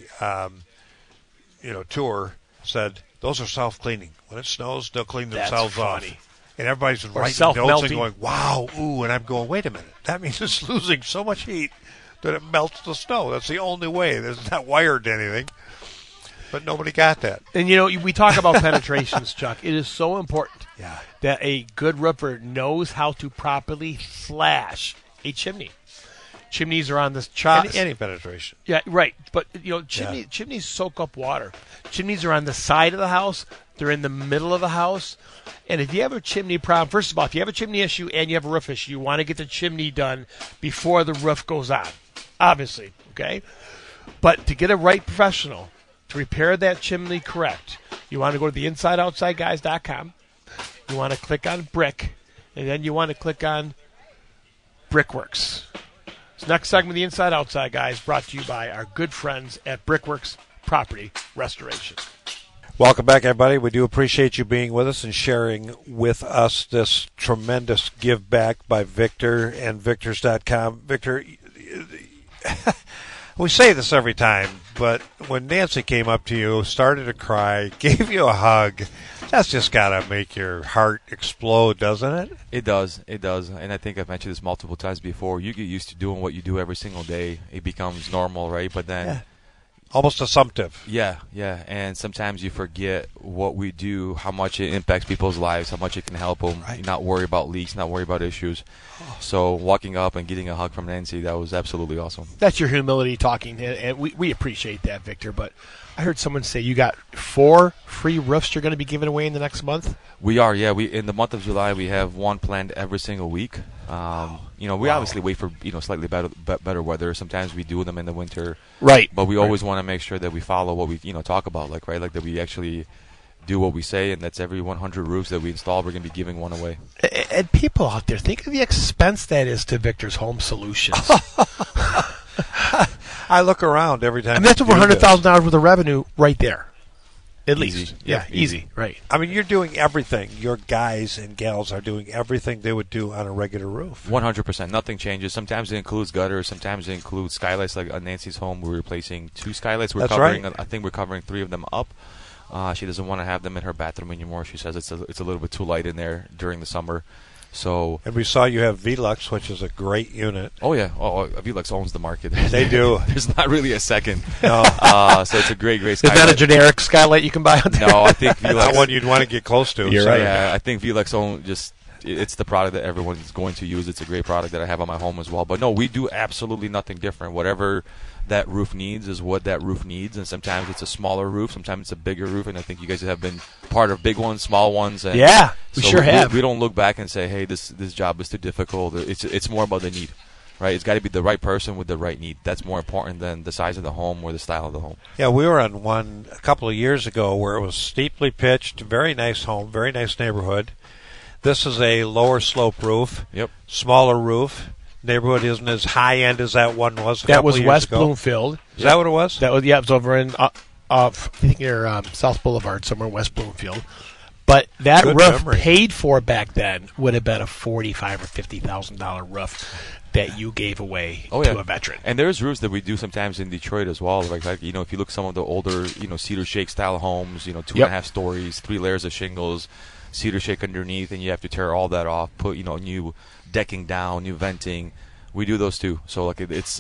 tour said, those are self-cleaning. When it snows, they'll clean themselves off. And everybody's writing notes and going, wow, ooh. And I'm going, wait a minute. That means it's losing so much heat that it melts the snow. That's the only way. It's not wired to anything. But nobody got that. And, we talk about penetrations, Chuck. It is so important that a good roofer knows how to properly flash a chimney. Chimneys are on this chart. Any penetration. Yeah, right. But, chimneys soak up water. Chimneys are on the side of the house. They're in the middle of the house. And if you have a chimney problem, first of all, if you have a chimney issue and you have a roof issue, you want to get the chimney done before the roof goes on, obviously, okay? But to get a right professional to repair that chimney correct, you want to go to the InsideOutsideGuys.com. You want to click on Brick, and then you want to click on Brickworks. This next segment of the Inside Outside Guys brought to you by our good friends at Brickworks Property Restoration. Welcome back, everybody. We do appreciate you being with us and sharing with us this tremendous give back by Victor and Victors.com. Victor, we say this every time, but when Nancy came up to you, started to cry, gave you a hug, that's just got to make your heart explode, doesn't it? It does. And I think I've mentioned this multiple times before. You get used to doing what you do every single day. It becomes normal, right? But then... Almost assumptive. Yeah. And sometimes you forget what we do, how much it impacts people's lives, how much it can help them, not worry about leaks, not worry about issues. So walking up and getting a hug from Nancy, that was absolutely awesome. That's your humility talking, and we appreciate that, Victor. But I heard someone say you got 4 free roofs you're going to be giving away in the next month? We are, yeah. We in the month of July, we have one planned every single week. We obviously wait for slightly better weather. Sometimes we do them in the winter, right? But we always want to make sure that we follow what we talk about, like that we actually do what we say, and that's every 100 roofs that we install, we're going to be giving one away. And people out there, think of the expense that is to Victor's Home Solutions. I look around every time. I mean, that's over $100,000 worth of revenue right there. At least. Yeah, easy. Right. I mean, you're doing everything. Your guys and gals are doing everything they would do on a regular roof. 100%. Nothing changes. Sometimes it includes gutters. Sometimes it includes skylights. Like on Nancy's home, we're replacing 2 skylights. That's right. I think we're covering 3 of them up. She doesn't want to have them in her bathroom anymore. She says it's a little bit too light in there during the summer. And we saw you have Velux, which is a great unit. Oh, yeah. Velux owns the market. They do. There's not really a second. No. So it's a great skylight. Is that a generic skylight you can buy out there? No, I think Velux... Not one you'd want to get close to. You're right. Yeah, I think Velux it's the product that everyone's going to use. It's a great product that I have on my home as well. But no, we do absolutely nothing different. Whatever that roof needs is what that roof needs, and sometimes it's a smaller roof, sometimes it's a bigger roof, and I think you guys have been part of big ones, small ones. And yeah, we sure have. We don't look back and say, hey, this job is too difficult. It's more about the need, right? It's got to be the right person with the right need. That's more important than the size of the home or the style of the home. Yeah, we were on one a couple of years ago where it was steeply pitched, very nice home, very nice neighborhood. This is a lower slope roof, smaller roof. Neighborhood isn't as high end as that one was. That was West Bloomfield. Is that what it was? That was it was over in I think near South Boulevard, somewhere in West Bloomfield. But that Good roof memory. paid for back then would have been a $45,000 or $50,000 roof that you gave away to a veteran. And there's roofs that we do sometimes in Detroit as well. Like if you look at some of the older cedar shake style homes, 2.5 stories, 3 layers of shingles, cedar shake underneath, and you have to tear all that off, put new decking down, new venting. We do those too. So it's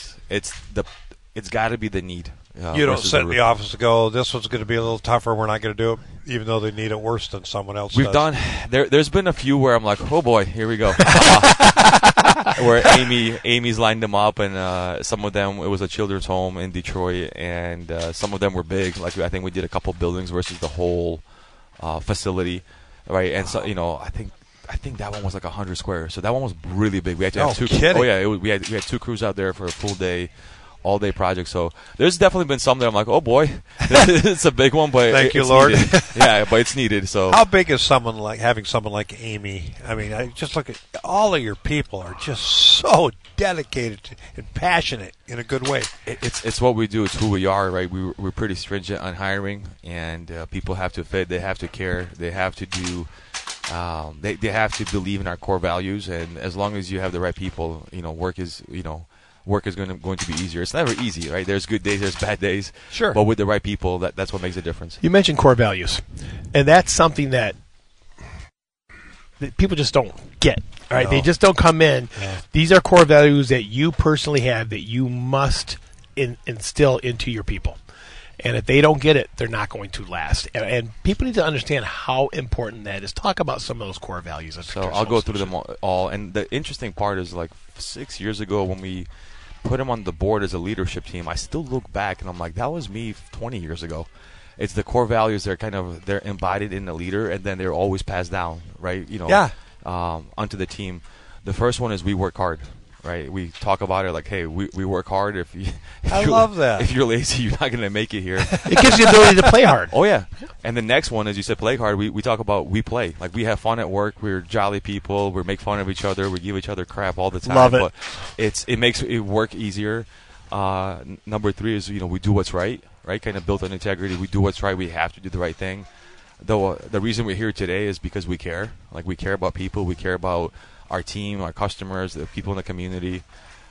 got to be the need. You don't sit in the office and go, this one's going to be a little tougher, we're not going to do it, even though they need it worse than someone else We've does. There's been a few where I'm like, oh boy, here we go. where Amy's lined them up, and some of them, it was a children's home in Detroit, and some of them were big. Like I think we did a couple buildings versus the whole facility, right? And so I think that one was like 100 square, so that one was really big. We had to have two. Kidding. Oh yeah, we had 2 crews out there for a full day. All-day project. So there's definitely been some that I'm like, oh boy, it's a big one, but Thank you, it's Lord. needed. Yeah, but it's needed. So how big is having someone like Amy? I mean, I just look at all of your people are just so dedicated and passionate in a good way. It's what we do. It's who we are, right? We're pretty stringent on hiring, and people have to fit. They have to care. They have to do. They have to believe in our core values, and as long as you have the right people, work is going to be easier. It's never easy, right? There's good days, there's bad days. Sure. But with the right people, that's what makes a difference. You mentioned core values, and that's something that people just don't get. All right, No. they just don't come in. Yeah. These are core values that you personally have that you must instill into your people. And if they don't get it, they're not going to last. And people need to understand how important that is. Talk about some of those core values. So I'll go through them all. And the interesting part is, like 6 years ago when we put him on the board as a leadership team, I still look back and I'm like, that was me 20 years ago. It's the core values. They're embodied in the leader, and then they're always passed down, right? Onto the team. The first one is we work hard. Right, we talk about it like, hey, we work hard. I love that. If you're lazy, you're not going to make it here. It gives you the ability to play hard. Oh yeah, and the next one, as you said, play hard. We talk about we play, like we have fun at work. We're jolly people. We make fun of each other. We give each other crap all the time. Love it. But it makes it work easier. Number 3 is we do what's right. Right, kind of built on integrity. We do what's right. We have to do the right thing. Though the reason we're here today is because we care. Like we care about people. We care about our team, our customers, the people in the community.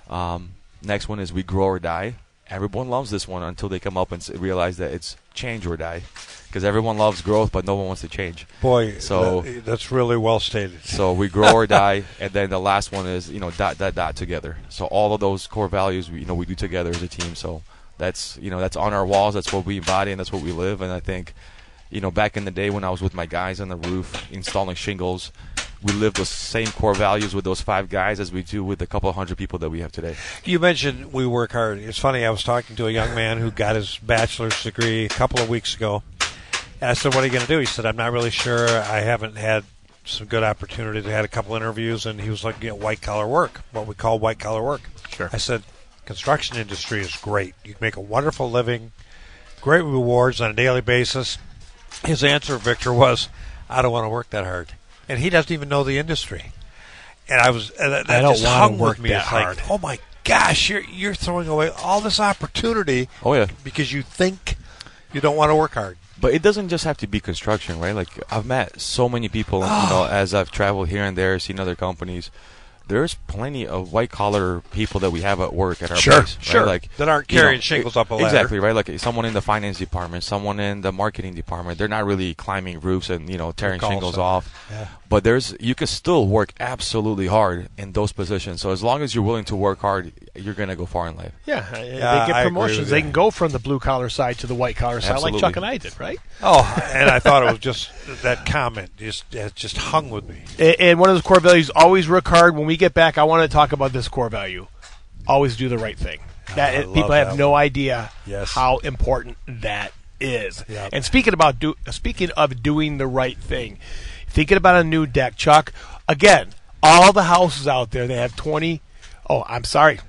Next one is we grow or die. Everyone loves this one until they come up and realize that it's change or die. Because everyone loves growth, but no one wants to change. Boy, so that's really well stated. So we grow or die, and then the last one is dot together. So all of those core values we do together as a team. So that's on our walls. That's what we embody, and that's what we live. And I think back in the day when I was with my guys on the roof installing shingles, we live those same core values with those 5 guys as we do with a couple of 100 people that we have today. You mentioned we work hard. It's funny, I was talking to a young man who got his bachelor's degree a couple of weeks ago. And I said, what are you going to do? He said, I'm not really sure. I haven't had some good opportunities. I had a couple interviews, and he was looking at white-collar work, what we call white-collar work. Sure. I said, construction industry is great. You can make a wonderful living, great rewards on a daily basis. His answer, Victor, was, I don't want to work that hard. And he doesn't even know the industry. And that I don't just want to hung work with me. that It's hard. like, oh my gosh, you're throwing away all this opportunity. Oh yeah, because you think you don't want to work hard. But it doesn't just have to be construction, right? Like I've met so many people, as I've traveled here and there, seen other companies. There's plenty of white collar people that we have at work at our place, right? Sure, like that aren't carrying shingles up a ladder. Exactly, right? Like someone in the finance department, someone in the marketing department. They're not really climbing roofs and tearing shingles off. Yeah. But you can still work absolutely hard in those positions. So as long as you're willing to work hard, you're going to go far in life. Yeah, they I get agree promotions. with They you. can go from the blue-collar side to the white-collar side Absolutely. like Chuck and I did, right? Oh, and I thought it was just that comment just hung with me. And one of those core values, always work hard. When we get back, I want to talk about this core value. Always do the right thing. I love People that have no idea Yes. how important that is. Yep. And speaking of doing the right thing, thinking about a new deck, Chuck, again, all the houses out there, they have 20. Oh, I'm sorry.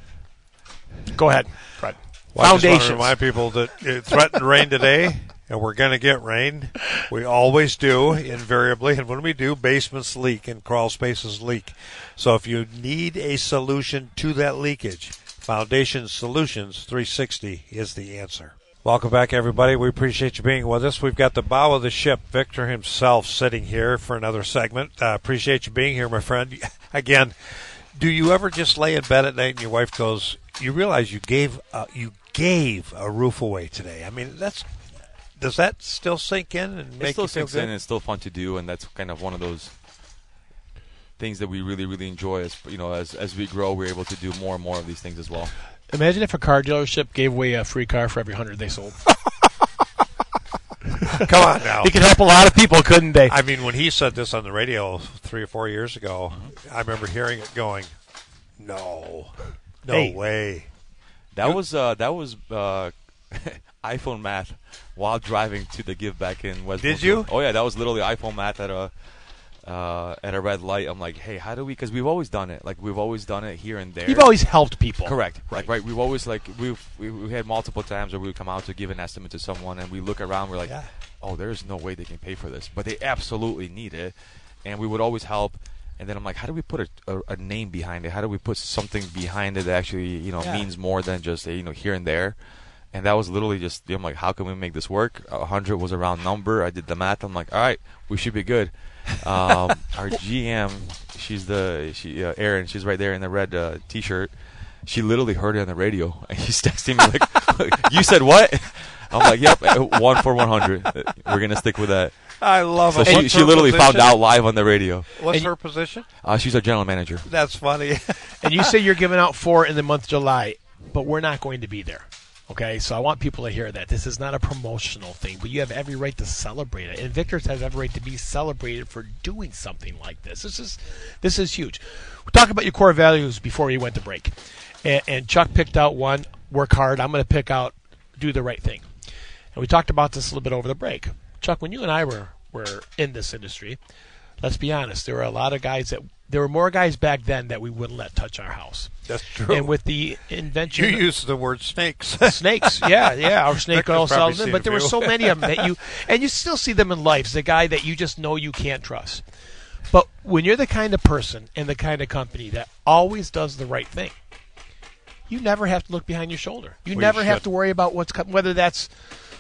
Go ahead, Fred. Well, I just want to Foundations. remind people that it threatened rain today, and we're going to get rain. We always do, invariably. And when we do, basements leak and crawl spaces leak. So if you need a solution to that leakage, Foundation Solutions 360 is the answer. Welcome back, everybody. We appreciate you being with us. We've got the bow of the ship, Victor himself, sitting here for another segment. Appreciate you being here, my friend. Again, do you ever just lay in bed at night and your wife goes, you realize you gave a roof away today? I mean, does that still sink in and make It still you feel sinks in, good? and it's still fun to do, and that's kind of one of those things that we really, really enjoy. As we grow, we're able to do more and more of these things as well. Imagine if a car dealership gave away a free car for every 100 they sold. Come on now. It could help a lot of people, couldn't they? I mean, when he said this on the radio 3 or 4 years ago, I remember hearing it going, No Hey. way. That was iPhone math while driving to the give back in West. Did Bloomfield. you? Oh yeah, that was literally iPhone math at a red light. I'm like, hey, how do we? Because we've always done it. Like we've always done it here and there. You've always helped people. Correct. Right. Right. We've always we had multiple times where we would come out to give an estimate to someone, and we look around. We're like, Yeah. oh, there's no way they can pay for this, but they absolutely need it, and we would always help. And then I'm like, how do we put a name behind it? How do we put something behind it that actually Yeah. means more than just here and there? And that was literally just, I'm like, how can we make this work? 100 was a round number. I did the math. I'm like, all right, we should be good. Our GM, Erin, she's right there in the red T-shirt. She literally heard it on the radio, and she's texting me like, "You said what?" I'm like, "Yep, 1 for 100. We're gonna stick with that." I love So it. What's she her literally found position? out live on the radio. What's And- her position? She's our general manager. That's funny. And you say you're giving out 4 in the month of July, but we're not going to be there. Okay, so I want people to hear that. This is not a promotional thing, but you have every right to celebrate it. And Victor's has every right to be celebrated for doing something like this. This is huge. We'll talk about your core values before we went to break. And Chuck picked out one, work hard. I'm going to pick out do the right thing. And we talked about this a little bit over the break. Chuck, when you and I were in this industry, let's be honest, there were more guys back then that we wouldn't let touch our house. That's true. And with the invention you used the word snakes. snakes, yeah, our snake Victor's oil probably salesman. seen But a there were few. so many of them that you still see them in life. It's the guy that you just know you can't trust. But when you're the kind of person and the kind of company that always does the right thing, you never have to look behind your shoulder. You Well, never you have should. to worry about whether that's,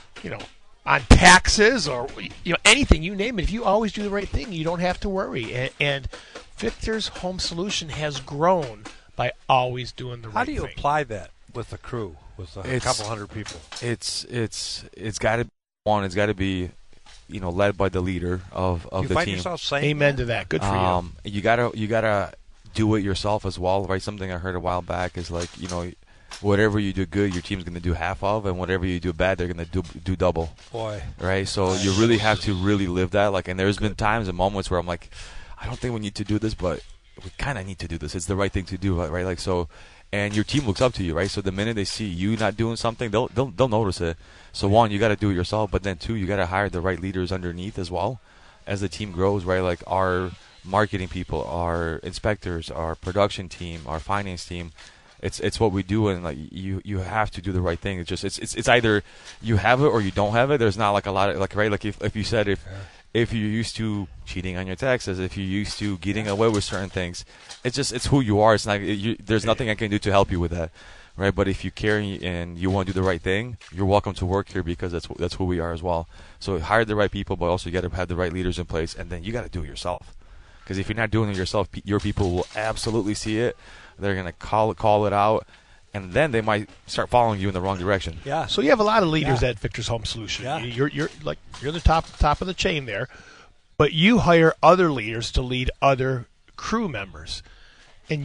on taxes or anything, you name it. If you always do the right thing, you don't have to worry. And Victor's Home Solution has grown by always doing the right How do you thing. apply that with the crew, with a It's- couple hundred people? It's got to It's got to be led by the leader of You the find team. yourself saying Amen to that. Good for you. You gotta do it yourself as well, right? Something I heard a while back is like, whatever you do good, your team's gonna do half of, and whatever you do bad, they're gonna do double, Boy, right? So you really have to really live that. Like, and there's been times and moments where I'm like, I don't think we need to do this, but we kind of need to do this. It's the right thing to do, right? Like so, and your team looks up to you, right? So the minute they see you not doing something, they'll notice it. So one, you got to do it yourself, but then two, you got to hire the right leaders underneath as well, as the team grows, right? Like our marketing people, our inspectors, our production team, our finance team. It's what we do, and like you have to do the right thing. It's either you have it or you don't have it. There's not like a lot of like right like if you said if you're used to cheating on your taxes, if you're used to getting away with certain things, it's who you are. It's not there's nothing I can do to help you with that, right? But if you care and you want to do the right thing, you're welcome to work here because that's who we are as well. So hire the right people, but also you got to have the right leaders in place, and then you got to do it yourself. Because if you're not doing it yourself, your people will absolutely see it. They're gonna call it out, and then they might start following you in the wrong direction. yeah. So you have a lot of leaders Yeah. at Victor's Home Solution. Yeah. You're the top of the chain there, but you hire other leaders to lead other crew members, and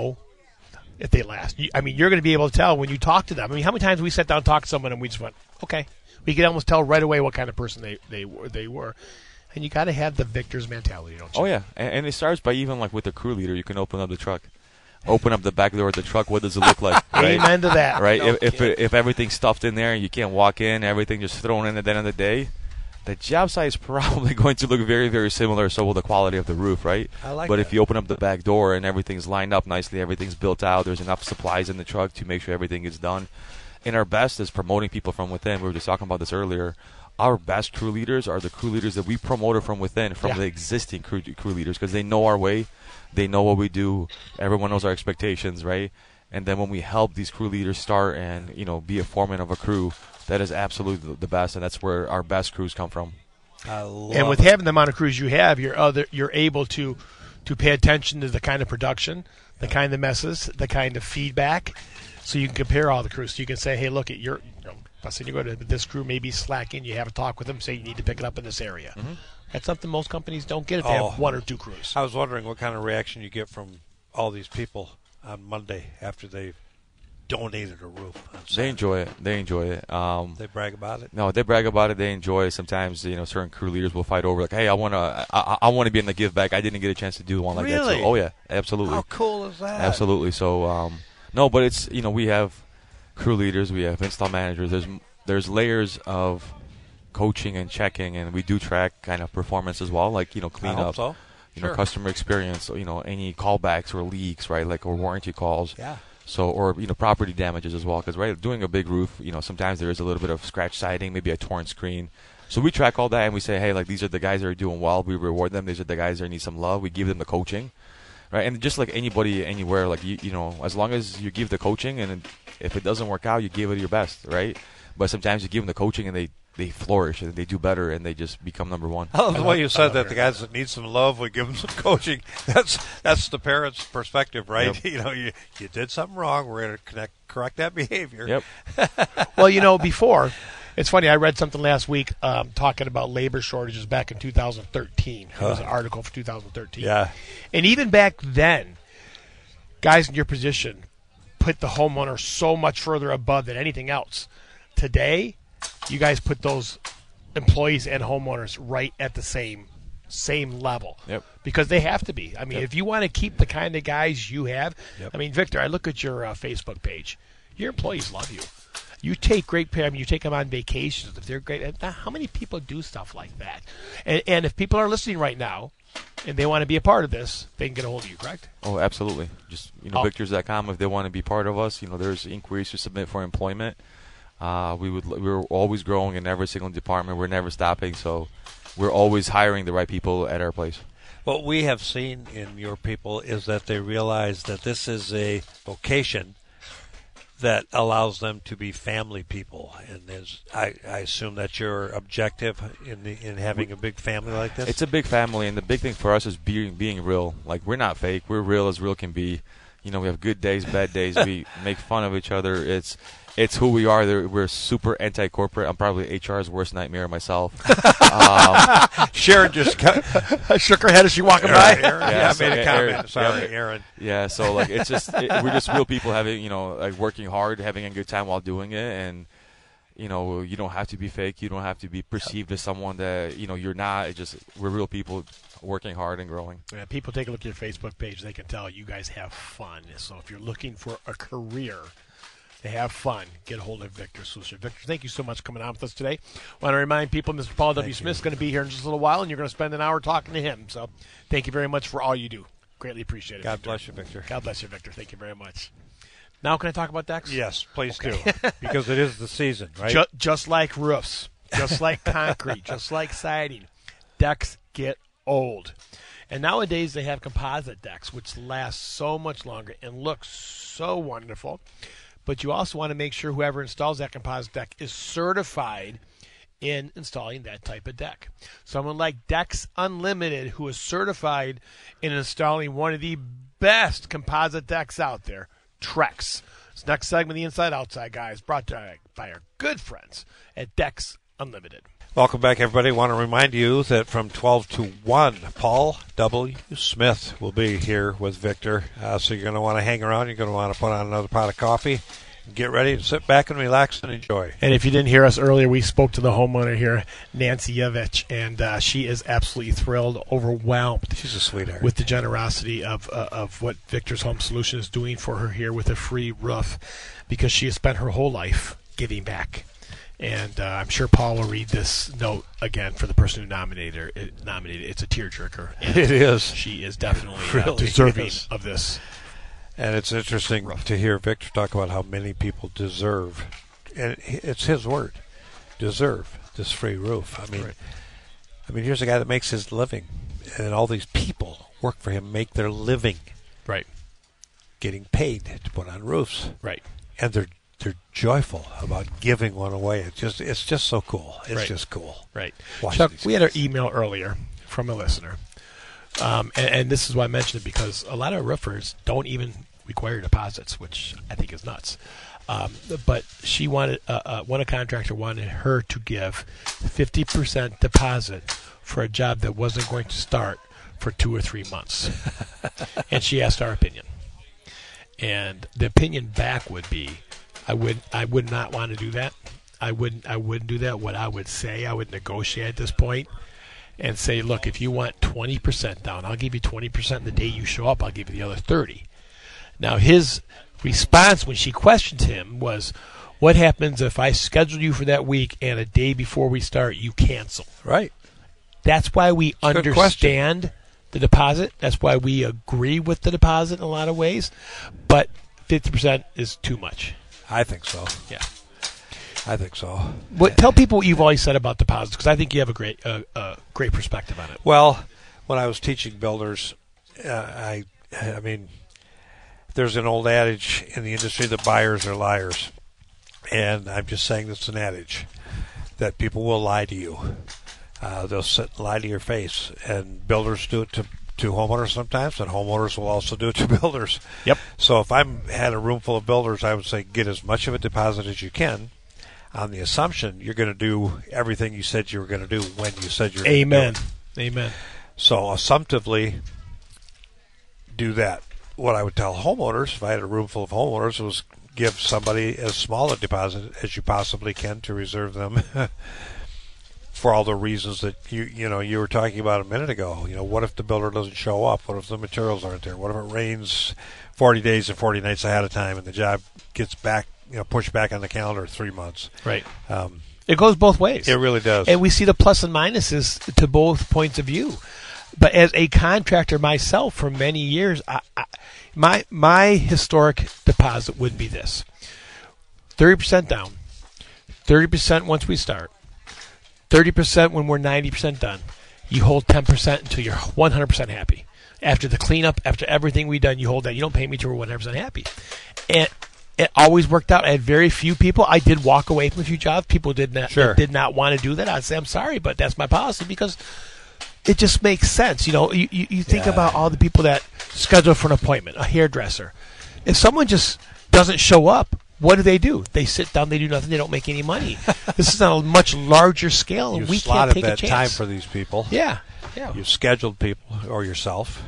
if they last. You're going to be able to tell when you talk to them. How many times we sat down and talked to someone and we just went, okay, we could almost tell right away what kind of person they were. And you got to have the Victor's mentality, don't you? Oh yeah, and it starts by even like with the crew leader. You can open up the truck, open up the back door of the truck. What does it look like? Right? Amen to that. Right. No If everything's stuffed in there, you can't walk in. Everything just thrown in at the end of the day. The job site is probably going to look very, very similar. So will the quality of the roof, right? I like But that. if you open up the back door and everything's lined up nicely, everything's built out. There's enough supplies in the truck to make sure everything is done. And our best is promoting people from within. We were just talking about this earlier. Our best crew leaders are the crew leaders that we promoted from within, from Yeah. the existing crew leaders, because they know our way, they know what we do, everyone knows our expectations, right? And then when we help these crew leaders start and be a foreman of a crew, that is absolutely the best, and that's where our best crews come from. I love And with it. having the amount of crews you have, you're able to pay attention to the kind of production, the kind of messes, the kind of feedback, so you can compare all the crews. So you can say, hey, look at let's say you go to this crew may be slacking. You have a talk with them, say you need to pick it up in this area. Mm-hmm. That's something most companies don't get if they Oh. have one or two crews. I was wondering what kind of reaction you get from all these people on Monday after they donated a roof. They enjoy it. They brag about it. No, they brag about it. They enjoy it. Sometimes, certain crew leaders will fight over, like, hey, I want to be in the give back. I didn't get a chance to do one like that. Really? So, oh yeah, absolutely. How cool is that? Absolutely. So, no, but it's we have crew leaders, we have install managers. There's layers of coaching and checking, and we do track kind of performance as well, like clean I hope up. so. Sure. Customer experience, any callbacks or leaks, right? Like, or warranty calls. Yeah. So, or property damages as well, because doing a big roof, sometimes there is a little bit of scratch siding, maybe a torn screen. So we track all that and we say, hey, like, these are the guys that are doing well. We reward them. These are the guys that need some love. We give them the coaching, right? And just like anybody anywhere, like as long as you give the coaching, and if it doesn't work out, you give it your best, right? But sometimes you give them the coaching and they flourish and they do better and they just become number one. I love the way you said that. The guys that need some love, we give them some coaching. That's the parents' perspective, right? Yep. You did something wrong. We're going to correct that behavior. Yep. Well, before, it's funny. I read something last week talking about labor shortages back in 2013. It was an article for 2013. Yeah. And even back then, guys in your position put the homeowner so much further above than anything else. Today, you guys put those employees and homeowners right at the same level. Yep. Because they have to be. I mean, if you want to keep the kind of guys you have, Yep. I mean, Victor, I look at your Facebook page. Your employees love you. You take great care. I mean, you take them on vacations if they're great. Now, how many people do stuff like that? And if people are listening right now and they want to be a part of this, they can get a hold of you, correct? Oh, absolutely. Just Victors.com if they want to be part of us. There's inquiries to submit for employment. We're always growing in every single department. We're never stopping, so we're always hiring the right people at our place. What we have seen in your people is that they realize that this is a vocation that allows them to be family people, and I assume that's your objective in having a big family like this. It's a big family, and the big thing for us is being real. Like, we're not fake. We're real as real can be. We have good days, bad days. We make fun of each other. It's who we are. We're super anti-corporate. I'm probably HR's worst nightmare myself. Sharon just shook her head as she walking by. Aaron, I made a comment. Aaron, Sorry, Aaron. Yeah, so like we're just real people having working hard, having a good time while doing it, and you don't have to be fake. You don't have to be perceived as someone that you're not. We're real people working hard and growing. Yeah, people take a look at your Facebook page. They can tell you guys have fun. So if you're looking for a career to have fun, get a hold of Victor Slusher. Victor, thank you so much for coming on with us today. I want to remind people Mr. Paul W. Smith is going to be here in just a little while, and you're going to spend an hour talking to him. So thank you very much for all you do. Greatly appreciate it. God Victor. bless you, Victor. God bless you, Victor. Thank you very much. Now can I talk about decks? Yes, please do. Because it is the season, right? Just like roofs, just like concrete, just like siding, decks get old. And nowadays they have composite decks, which last so much longer and look so wonderful. But you also want to make sure whoever installs that composite deck is certified in installing that type of deck. Someone like Decks Unlimited, who is certified in installing one of the best composite decks out there, Trex. This next segment, the Inside Outside guys, brought to you by our good friends at Decks Unlimited. Welcome back, everybody. I want to remind you that from 12 to 1, Paul W. Smith will be here with Victor. So you're going to want to hang around. You're going to want to put on another pot of coffee. Get ready to sit back and relax and enjoy. And if you didn't hear us earlier, we spoke to the homeowner here, Nancy Yevich, and she is absolutely thrilled, overwhelmed. She's a sweetheart. With the generosity of what Victor's Home Solution is doing for her here with a free roof, because she has spent her whole life giving back. And I'm sure Paul will read this note again for the person who nominated her. It's a tearjerker. It is. She is definitely really deserving of this. And it's interesting to hear Victor talk about how many people deserve, and it's his word, deserve this free roof. I mean, here's a guy that makes his living, and all these people work for him, make their living, right, getting paid to put on roofs, right, and they're joyful about giving one away. It's just so cool. It's just cool. Right. Watch Chuck, these we had an guys. email earlier from a listener, and this is why I mentioned it, because a lot of roofers don't even require deposits, which I think is nuts. But she wanted a contractor wanted her to give 50% deposit for a job that wasn't going to start for 2 or 3 months, and she asked our opinion. And the opinion back would be, I would not want to do that. I wouldn't do that. What I would say, I would negotiate at this point and say, look, if you want 20% down, I'll give you 20% the day you show up. I'll give you the other 30. Now, his response when she questioned him was, what happens if I schedule you for that week and a day before we start, you cancel? Right. That's why we Good understand the deposit. That's why we agree with the deposit in a lot of ways. But 50% is too much. I think so. Yeah. I think so. Tell people what you've always said about deposits, because I think you have a great perspective on it. Well, when I was teaching builders, I mean, there's an old adage in the industry that buyers are liars. And I'm just saying this is an adage that people will lie to you. They'll sit and lie to your face. And builders do it to homeowners sometimes, and homeowners will also do it to builders. Yep. So if had a room full of builders, I would say get as much of a deposit as you can on the assumption you're going to do everything you said you were going to do when you said you were going to do it. Amen. So assumptively do that. What I would tell homeowners, if I had a room full of homeowners, was give somebody as small a deposit as you possibly can to reserve them for all the reasons that you were talking about a minute ago. What if the builder doesn't show up? What if the materials aren't there? What if it rains 40 days and 40 nights ahead of time and the job gets back, pushed back on the calendar 3 months? Right. It goes both ways. It really does. And we see the plus and minuses to both points of view. But as a contractor myself for many years, my historic deposit would be this: 30% down, 30% once we start, 30% when we're 90% done. You hold 10% until you're 100% happy. After the cleanup, after everything we've done, you hold that. You don't pay me till we're 100% happy. And it always worked out. I had very few people. I did walk away from a few jobs. People did not want to do that. I'd say, I'm sorry, but that's my policy, because it just makes sense. You think about all the people that schedule for an appointment, a hairdresser. If someone just doesn't show up, what do? They sit down, they do nothing, they don't make any money. This is on a much larger scale, and we can't take a chance. You slotted that time for these people. Yeah. You've scheduled people, or yourself.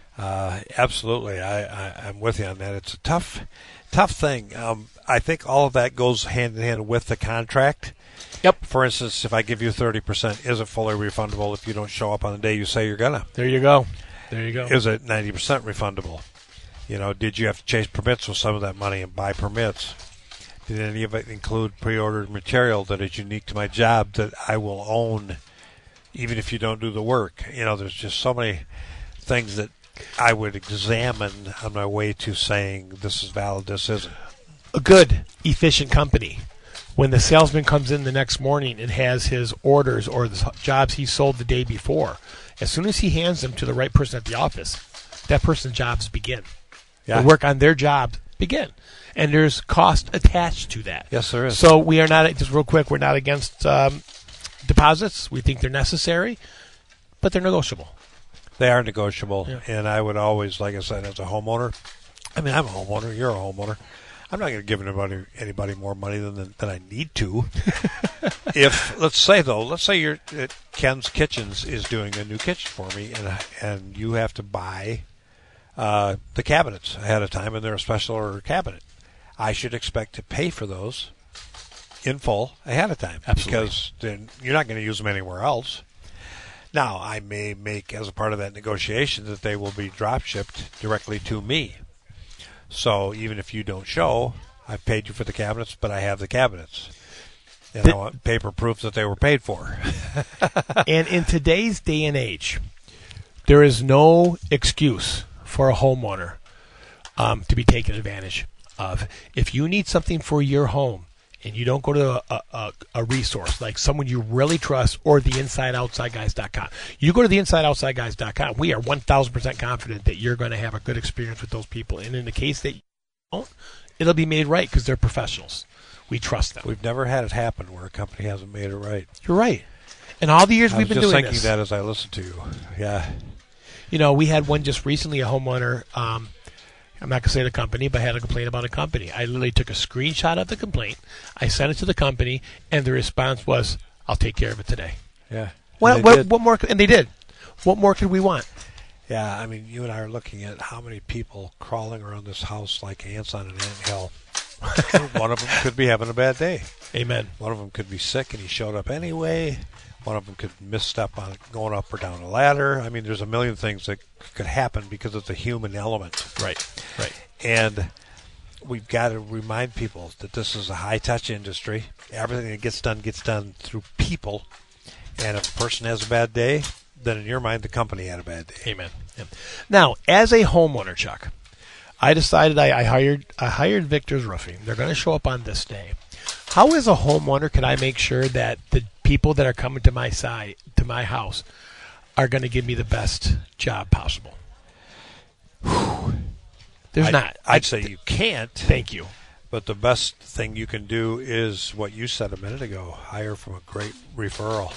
Absolutely, I'm with you on that. It's a tough thing. I think all of that goes hand in hand with the contract. Yep. For instance, if I give you 30%, is it fully refundable if you don't show up on the day you say you're gonna? There you go. Is it 90% refundable? Did you have to chase permits with some of that money and buy permits? Did any of it include pre-ordered material that is unique to my job that I will own even if you don't do the work? There's just so many things that I would examine on my way to saying this is valid, this isn't. A good, efficient company, when the salesman comes in the next morning and has his orders or the jobs he sold the day before, as soon as he hands them to the right person at the office, that person's jobs begin. Yeah. The work on their job begin. And there's cost attached to that. Yes, there is. So we are not, just real quick, we're not against deposits. We think they're necessary, but they're negotiable. They are negotiable. Yeah. And I would always, like I said, as a homeowner, I'm a homeowner, you're a homeowner, I'm not going to give anybody more money than I need to. Let's say Ken's Kitchens is doing a new kitchen for me, and you have to buy the cabinets ahead of time, and they're a special order cabinet. I should expect to pay for those in full ahead of time. Absolutely. Because then you're not going to use them anywhere else. Now, I may make, as a part of that negotiation, that they will be drop shipped directly to me. So even if you don't show, I've paid you for the cabinets, but I have the cabinets. And I want paper proof that they were paid for. And in today's day and age, there is no excuse for a homeowner to be taken advantage of. If you need something for your home and you don't go to a resource like someone you really trust or the InsideOutsideGuys.com, you go to the InsideOutsideGuys.com. We are 1,000% confident that you're going to have a good experience with those people. And in the case that you don't, it'll be made right because they're professionals. We trust them. We've never had it happen where a company hasn't made it right. You're right. In all the years we've been doing this. I was just thinking that as I listened to you. Yeah. We had one just recently, a homeowner, I'm not going to say the company, but had a complaint about a company. I literally took a screenshot of the complaint. I sent it to the company, and the response was, I'll take care of it today. Yeah. What more? And they did. What more could we want? Yeah, I mean, you and I are looking at how many people crawling around this house like ants on an anthill. One of them could be having a bad day. Amen. One of them could be sick and he showed up anyway. One of them could misstep on going up or down a ladder. I mean, there's a million things that could happen because it's a human element. Right. And we've got to remind people that this is a high-touch industry. Everything that gets done through people. And if a person has a bad day, then in your mind, the company had a bad day. Amen. Yeah. Now, as a homeowner, Chuck, I decided I hired Victor's Roofing. They're going to show up on this day. How, as a homeowner, can I make sure that the people that are coming to my house, are going to give me the best job possible? I'd say you can't. Thank you. But the best thing you can do is what you said a minute ago: hire from a great referral.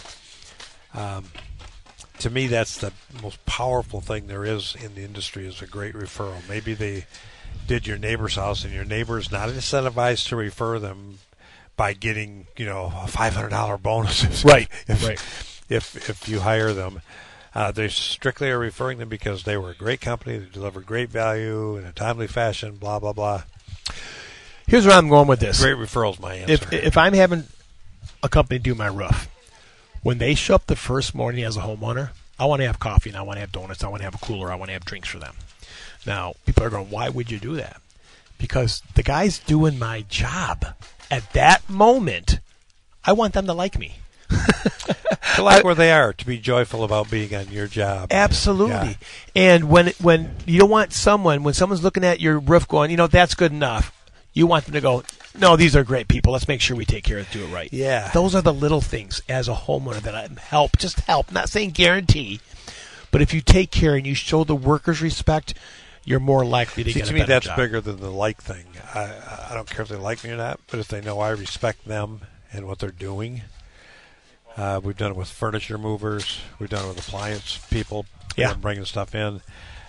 To me, that's the most powerful thing there is in the industry, is a great referral. Maybe they did your neighbor's house, and your neighbor is not incentivized to refer them by getting, a $500 bonus. Right. If you hire them, they strictly are referring them because they were a great company, they delivered great value in a timely fashion. Blah blah blah. Here's where I'm going with this. Great referrals, my answer. If I'm having a company do my roof, when they show up the first morning as a homeowner, I want to have coffee and I want to have donuts. I want to have a cooler. I want to have drinks for them. Now, people are going, why would you do that? Because the guy's doing my job. At that moment, I want them to like me. To like where they are, to be joyful about being on your job. Absolutely. Yeah. And when you don't want when someone's looking at your roof going, that's good enough, you want them to go, no, these are great people. Let's make sure we take care of it, do it right. Yeah. Those are the little things as a homeowner that I help, not saying guarantee, but if you take care and you show the workers respect, you're more likely to get a better job. To me, that's bigger than the like thing. I don't care if they like me or not, but if they know I respect them and what they're doing. We've done it with furniture movers. We've done it with appliance people. Yeah. Bringing stuff in.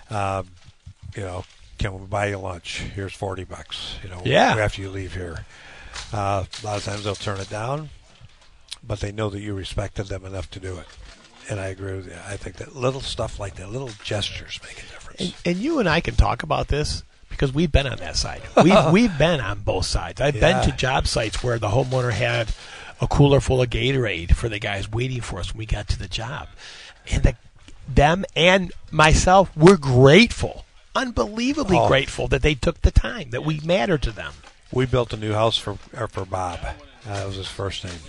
Can we buy you lunch? Here's $40. After you leave here. A lot of times they'll turn it down, but they know that you respected them enough to do it. And I agree with you. I think that little stuff like that, little gestures make a difference. And you and I can talk about this because we've been on that side. We've been on both sides. I've been to job sites where the homeowner had a cooler full of Gatorade for the guys waiting for us when we got to the job. And them and myself were grateful, unbelievably grateful that they took the time, that we mattered to them. We built a new house for Bob. That was his first name.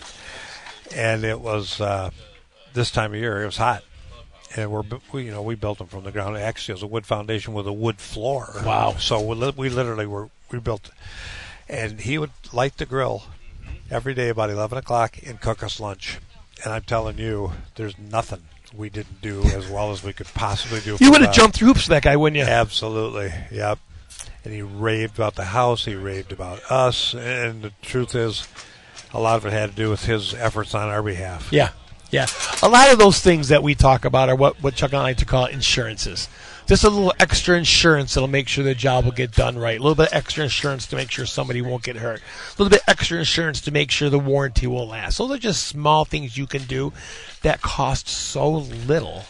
And it was this time of year, it was hot. And we built them from the ground. Actually, it was a wood foundation with a wood floor. Wow. So we literally we built, and he would light the grill every day about 11 o'clock and cook us lunch. And I'm telling you, there's nothing we didn't do as well as we could possibly do. You would have jumped through hoops for that guy, wouldn't you? Absolutely, yep. And he raved about the house. He raved about us. And the truth is, a lot of it had to do with his efforts on our behalf. Yeah. A lot of those things that we talk about are what Chuck and I like to call insurances. Just a little extra insurance that'll make sure the job will get done right. A little bit extra insurance to make sure somebody won't get hurt. A little bit extra insurance to make sure the warranty will last. Those are just small things you can do that cost so little,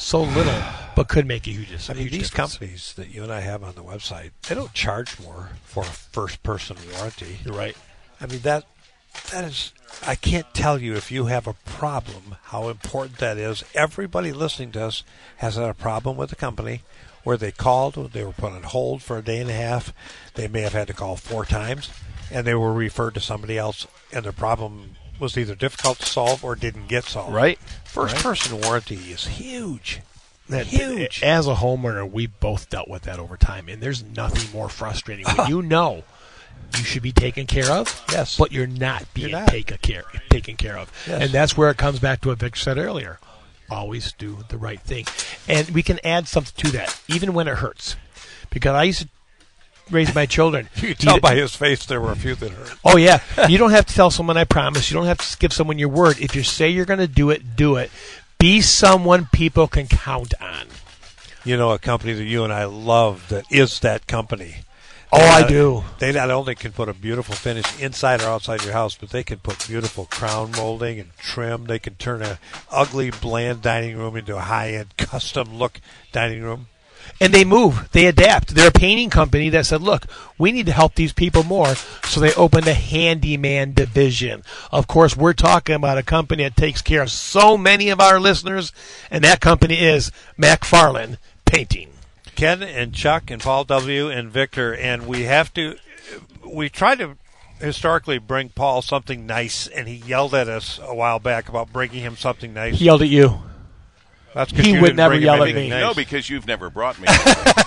but could make a huge difference. I mean, these companies that you and I have on the website, they don't charge more for a first-person warranty. You're right. I mean, that is, I can't tell you if you have a problem, how important that is. Everybody listening to us has had a problem with the company where they called, they were put on hold for a day and a half. They may have had to call 4 times, and they were referred to somebody else, and their problem was either difficult to solve or didn't get solved. Right. First-person warranty is huge. Huge. As a homeowner, we both dealt with that over time, and there's nothing more frustrating when you know you should be taken care of, yes, but you're not being taken care of. Yes. And that's where it comes back to what Vic said earlier. Always do the right thing. And we can add something to that, even when it hurts. Because I used to raise my children. You can tell by his face there were a few that hurt. Oh, yeah. You don't have to tell someone I promise. You don't have to give someone your word. If you say you're going to do it, do it. Be someone people can count on. A company that you and I love that is that company. Oh, I do. They not only can put a beautiful finish inside or outside your house, but they can put beautiful crown molding and trim. They can turn a ugly, bland dining room into a high-end, custom-look dining room. And they move. They adapt. They're a painting company that said, look, we need to help these people more. So they opened a handyman division. Of course, we're talking about a company that takes care of so many of our listeners, and that company is McFarland Painting. Ken and Chuck and Paul W. and Victor, and we tried to historically bring Paul something nice, and he yelled at us a while back about bringing him something nice. He yelled at you. That's 'cause He you would didn't never bring him yell at anything me. nice. No, because you've never brought me.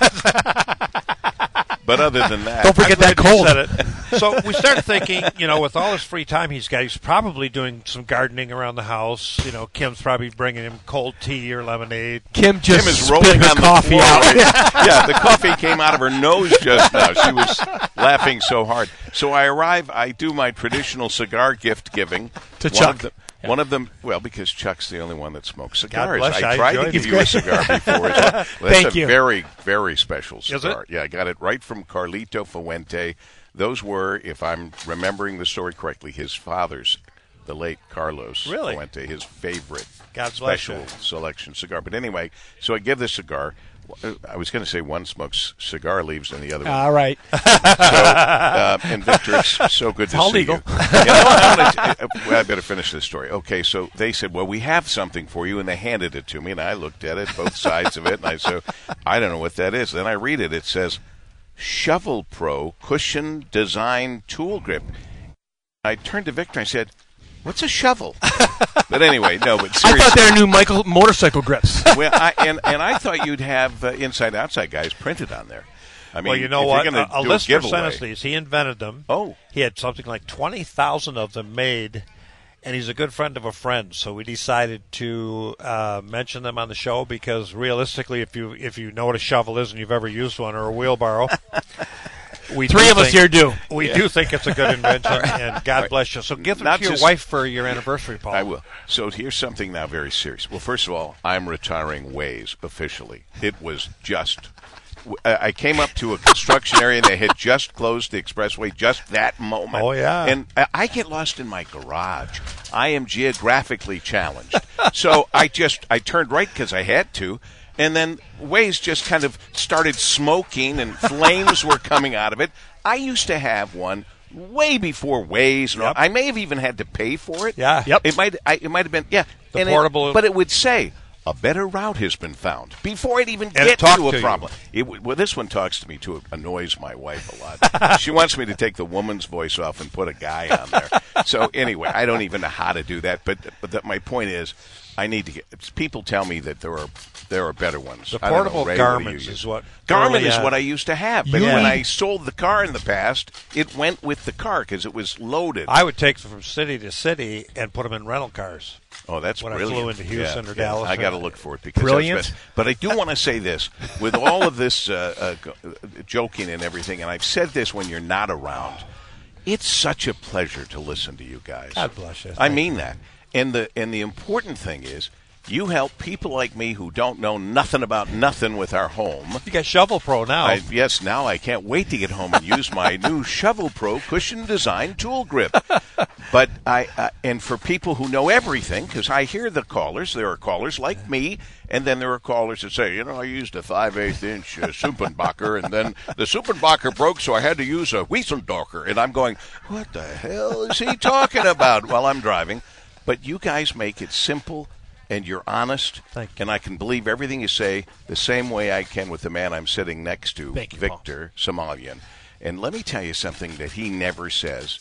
But other than that, Don't forget I'm that glad you cold. said it. So we started thinking, with all his free time he's got, he's probably doing some gardening around the house. Kim's probably bringing him cold tea or lemonade. Kim just Kim is spit rolling her on coffee the floor. out. Yeah, the coffee came out of her nose just now. She was laughing so hard. So I arrive. I do my traditional cigar gift giving To Chuck. One of them, well, because Chuck's the only one that smokes cigars. bless you. I I tried to enjoyed give it. you a cigar before as well. That's Thank a you. very, very special cigar. it? Yeah, I got it right from Carlito Fuente. Those were, if I'm remembering the story correctly, his father's, the late Carlos Really? Fuente, his favorite God bless special you. selection cigar. But anyway, so I give this cigar. I was going to say one smokes cigar leaves and the other one. All right. And Victor, it's so good to all see legal. you. I better finish this story. Okay, so they said, well, we have something for you, and they handed it to me, and I looked at it, both sides of it, and I said, I don't know what that is. Then I read it. It says, Shovel Pro Cushion Design Tool Grip. I turned to Victor and I said, what's a shovel? But anyway, no, but I seriously. thought they were new Michael motorcycle grips. Well, I thought you'd have inside-outside guys printed on there. I mean, Well, you know if what? You're gonna A do listener giveaway, sent us these. He invented them. Oh. He had something like 20,000 of them made, and he's a good friend of a friend. So we decided to mention them on the show because realistically, if you know what a shovel is and you've ever used one or a wheelbarrow, we Three do of us think- here do. We do think it's a good invention, and God bless you. So give them Not to your just- wife for your anniversary, Paul. I will. So here's something now very serious. Well, first of all, I'm retiring Waze officially. It was just. I came up to a construction area and they had just closed the expressway just that moment. Oh, yeah. And I get lost in my garage. I am geographically challenged. So I turned right because I had to. And then Waze just kind of started smoking and flames were coming out of it. I used to have one way before Waze. And all. Yep. I may have even had to pay for it. Yeah. Yep. It might have been, yeah. The And portable- but it would say, a better route has been found before it even And gets it talked to to a you. problem. Well, this one talks to me too. It annoys my wife a lot. She wants me to take the woman's voice off and put a guy on there. So anyway, I don't even know how to do that. But my point is, I need to get. People tell me that there are better ones. The I don't know, portable Ray, what do Garmin you use? is what Garmin early is on- what I used to have. But You when need- I sold the car in the past, it went with the car because it was loaded. I would take them from city to city and put them in rental cars. Oh, that's when I brilliant. flew into Houston Yeah, or yeah. Dallas. I got to look for it because Brilliant. that's best. But I do want to say this with all of this joking and everything, and I've said this when you're not around. It's such a pleasure to listen to you guys. God bless you. I mean that. And the important thing is, you help people like me who don't know nothing about nothing with our home. You got Shovel Pro now. Yes, now I can't wait to get home and use my new Shovel Pro Cushion Design Tool Grip. But and for people who know everything, because I hear the callers, there are callers like me, and then there are callers that say, I used a 5/8 inch Suppenbacher, and then the Suppenbacher broke, so I had to use a Wiesendocker. And I'm going, what the hell is he talking about while I'm driving? But you guys make it simple. And you're honest, Thank you. and I can believe everything you say the same way I can with the man I'm sitting next to, Thank you, Victor Somalian. And let me tell you something that he never says.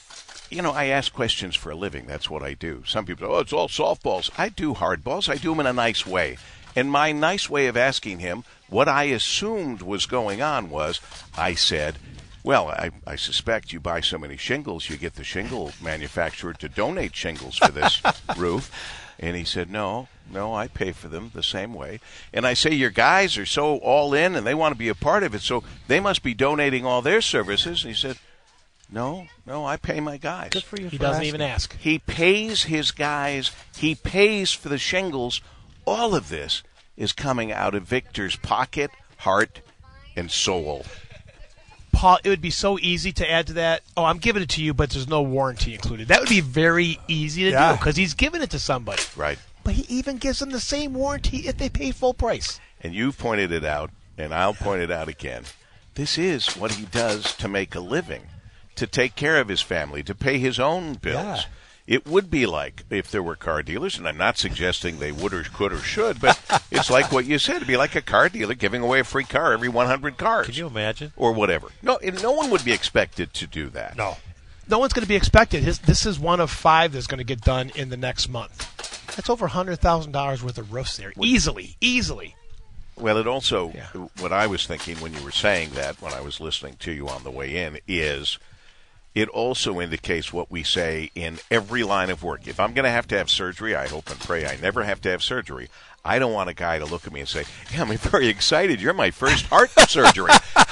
I ask questions for a living. That's what I do. Some people say, it's all softballs. I do hardballs. I do them in a nice way. And my nice way of asking him what I assumed was going on was, I said, well, I suspect you buy so many shingles, you get the shingle manufacturer to donate shingles for this roof. And he said, no, I pay for them the same way. And I say, your guys are so all in and they want to be a part of it, so they must be donating all their services. And he said, no, I pay my guys. Good for you. He for doesn't asking. even ask. He pays his guys. He pays for the shingles. All of this is coming out of Victor's pocket, heart, and soul. Paul, it would be so easy to add to that. Oh, I'm giving it to you, but there's no warranty included. That would be very easy to do because he's giving it to somebody. Right. But he even gives them the same warranty if they pay full price. And you've pointed it out, and I'll point it out again. This is what he does to make a living, to take care of his family, to pay his own bills. Yeah. It would be like if there were car dealers, and I'm not suggesting they would or could or should, but it's like what you said. It'd be like a car dealer giving away a free car every 100 cars. Can you imagine? Or whatever. No, no one would be expected to do that. No. No one's going to be expected. This is one of 5 that's going to get done in the next month. That's over $100,000 worth of roofs there. Easily. Well, it also, Yeah. what I was thinking when you were saying that, when I was listening to you on the way in, is it also indicates what we say in every line of work. If I'm going to have surgery, I hope and pray I never have to have surgery. I don't want a guy to look at me and say, yeah, I'm very excited. You're my first heart surgery.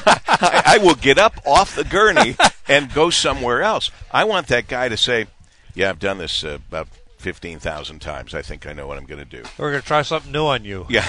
I will get up off the gurney and go somewhere else. I want that guy to say, yeah, I've done this about 15,000 times. I think I know what I'm going to do. We're going to try something new on you. Yeah.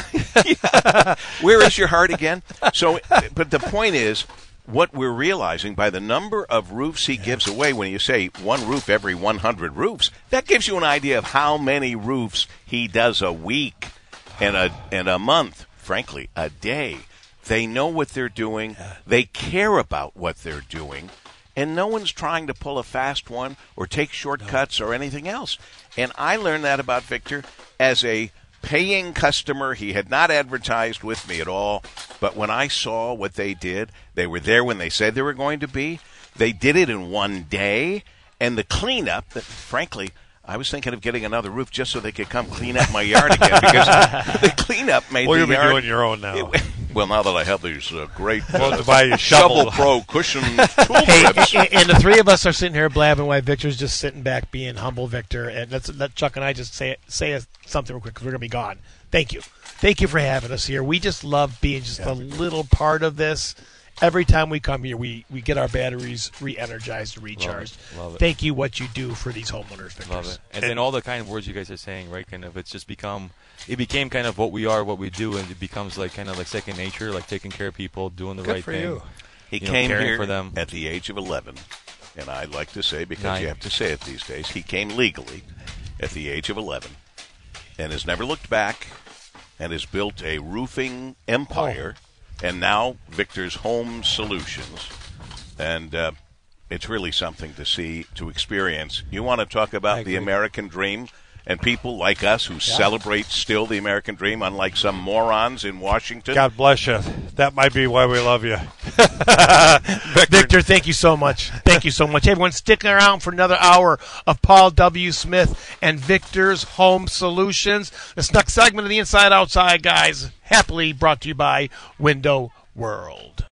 Where is your heart again? So, but the point is, what we're realizing by the number of roofs he gives away, when you say one roof every 100 roofs, that gives you an idea of how many roofs he does a week and a month, frankly, a day. They know what they're doing. They care about what they're doing. And no one's trying to pull a fast one or take shortcuts or anything else. And I learned that about Victor as a paying customer. He had not advertised with me at all. But when I saw what they did, they were there when they said they were going to be. They did it in one day. And the cleanup, that frankly, I was thinking of getting another roof just so they could come clean up my yard again. Because the cleanup made Well, the you'll be yard. doing your own now. Well, now that I have these great Well, to buy your Shovel shovel. Pro cushion tool Hey, grips. and the 3 of us are sitting here blabbing while Victor's just sitting back being humble, Victor. And let Chuck and I just say something real quick because we're going to be gone. Thank you. Thank you for having us here. We just love being just a little part of this. Every time we come here, we get our batteries re-energized and recharged. Love it. Thank you what you do for these homeowners, Victor. Love it. And then all the kind of words you guys are saying, right? Kind of, it became kind of what we are, what we do, and it becomes like kind of like second nature, like taking care of people, doing the Good right for thing. you. He You know, came caring here for them. at the age of 11, and I like to say, because 9. you have to say it these days, he came legally at the age of 11 and has never looked back and has built a roofing empire, and now Victor's Home Solutions. And it's really something to see, to experience. You want to talk about the American dream? And people like us who celebrate still the American dream, unlike some morons in Washington. God bless you. That might be why we love you. Victor, thank you so much. Thank you so much. Everyone sticking around for another hour of Paul W. Smith and Victor's Home Solutions. This next segment of the Inside Outside, guys, happily brought to you by Window World.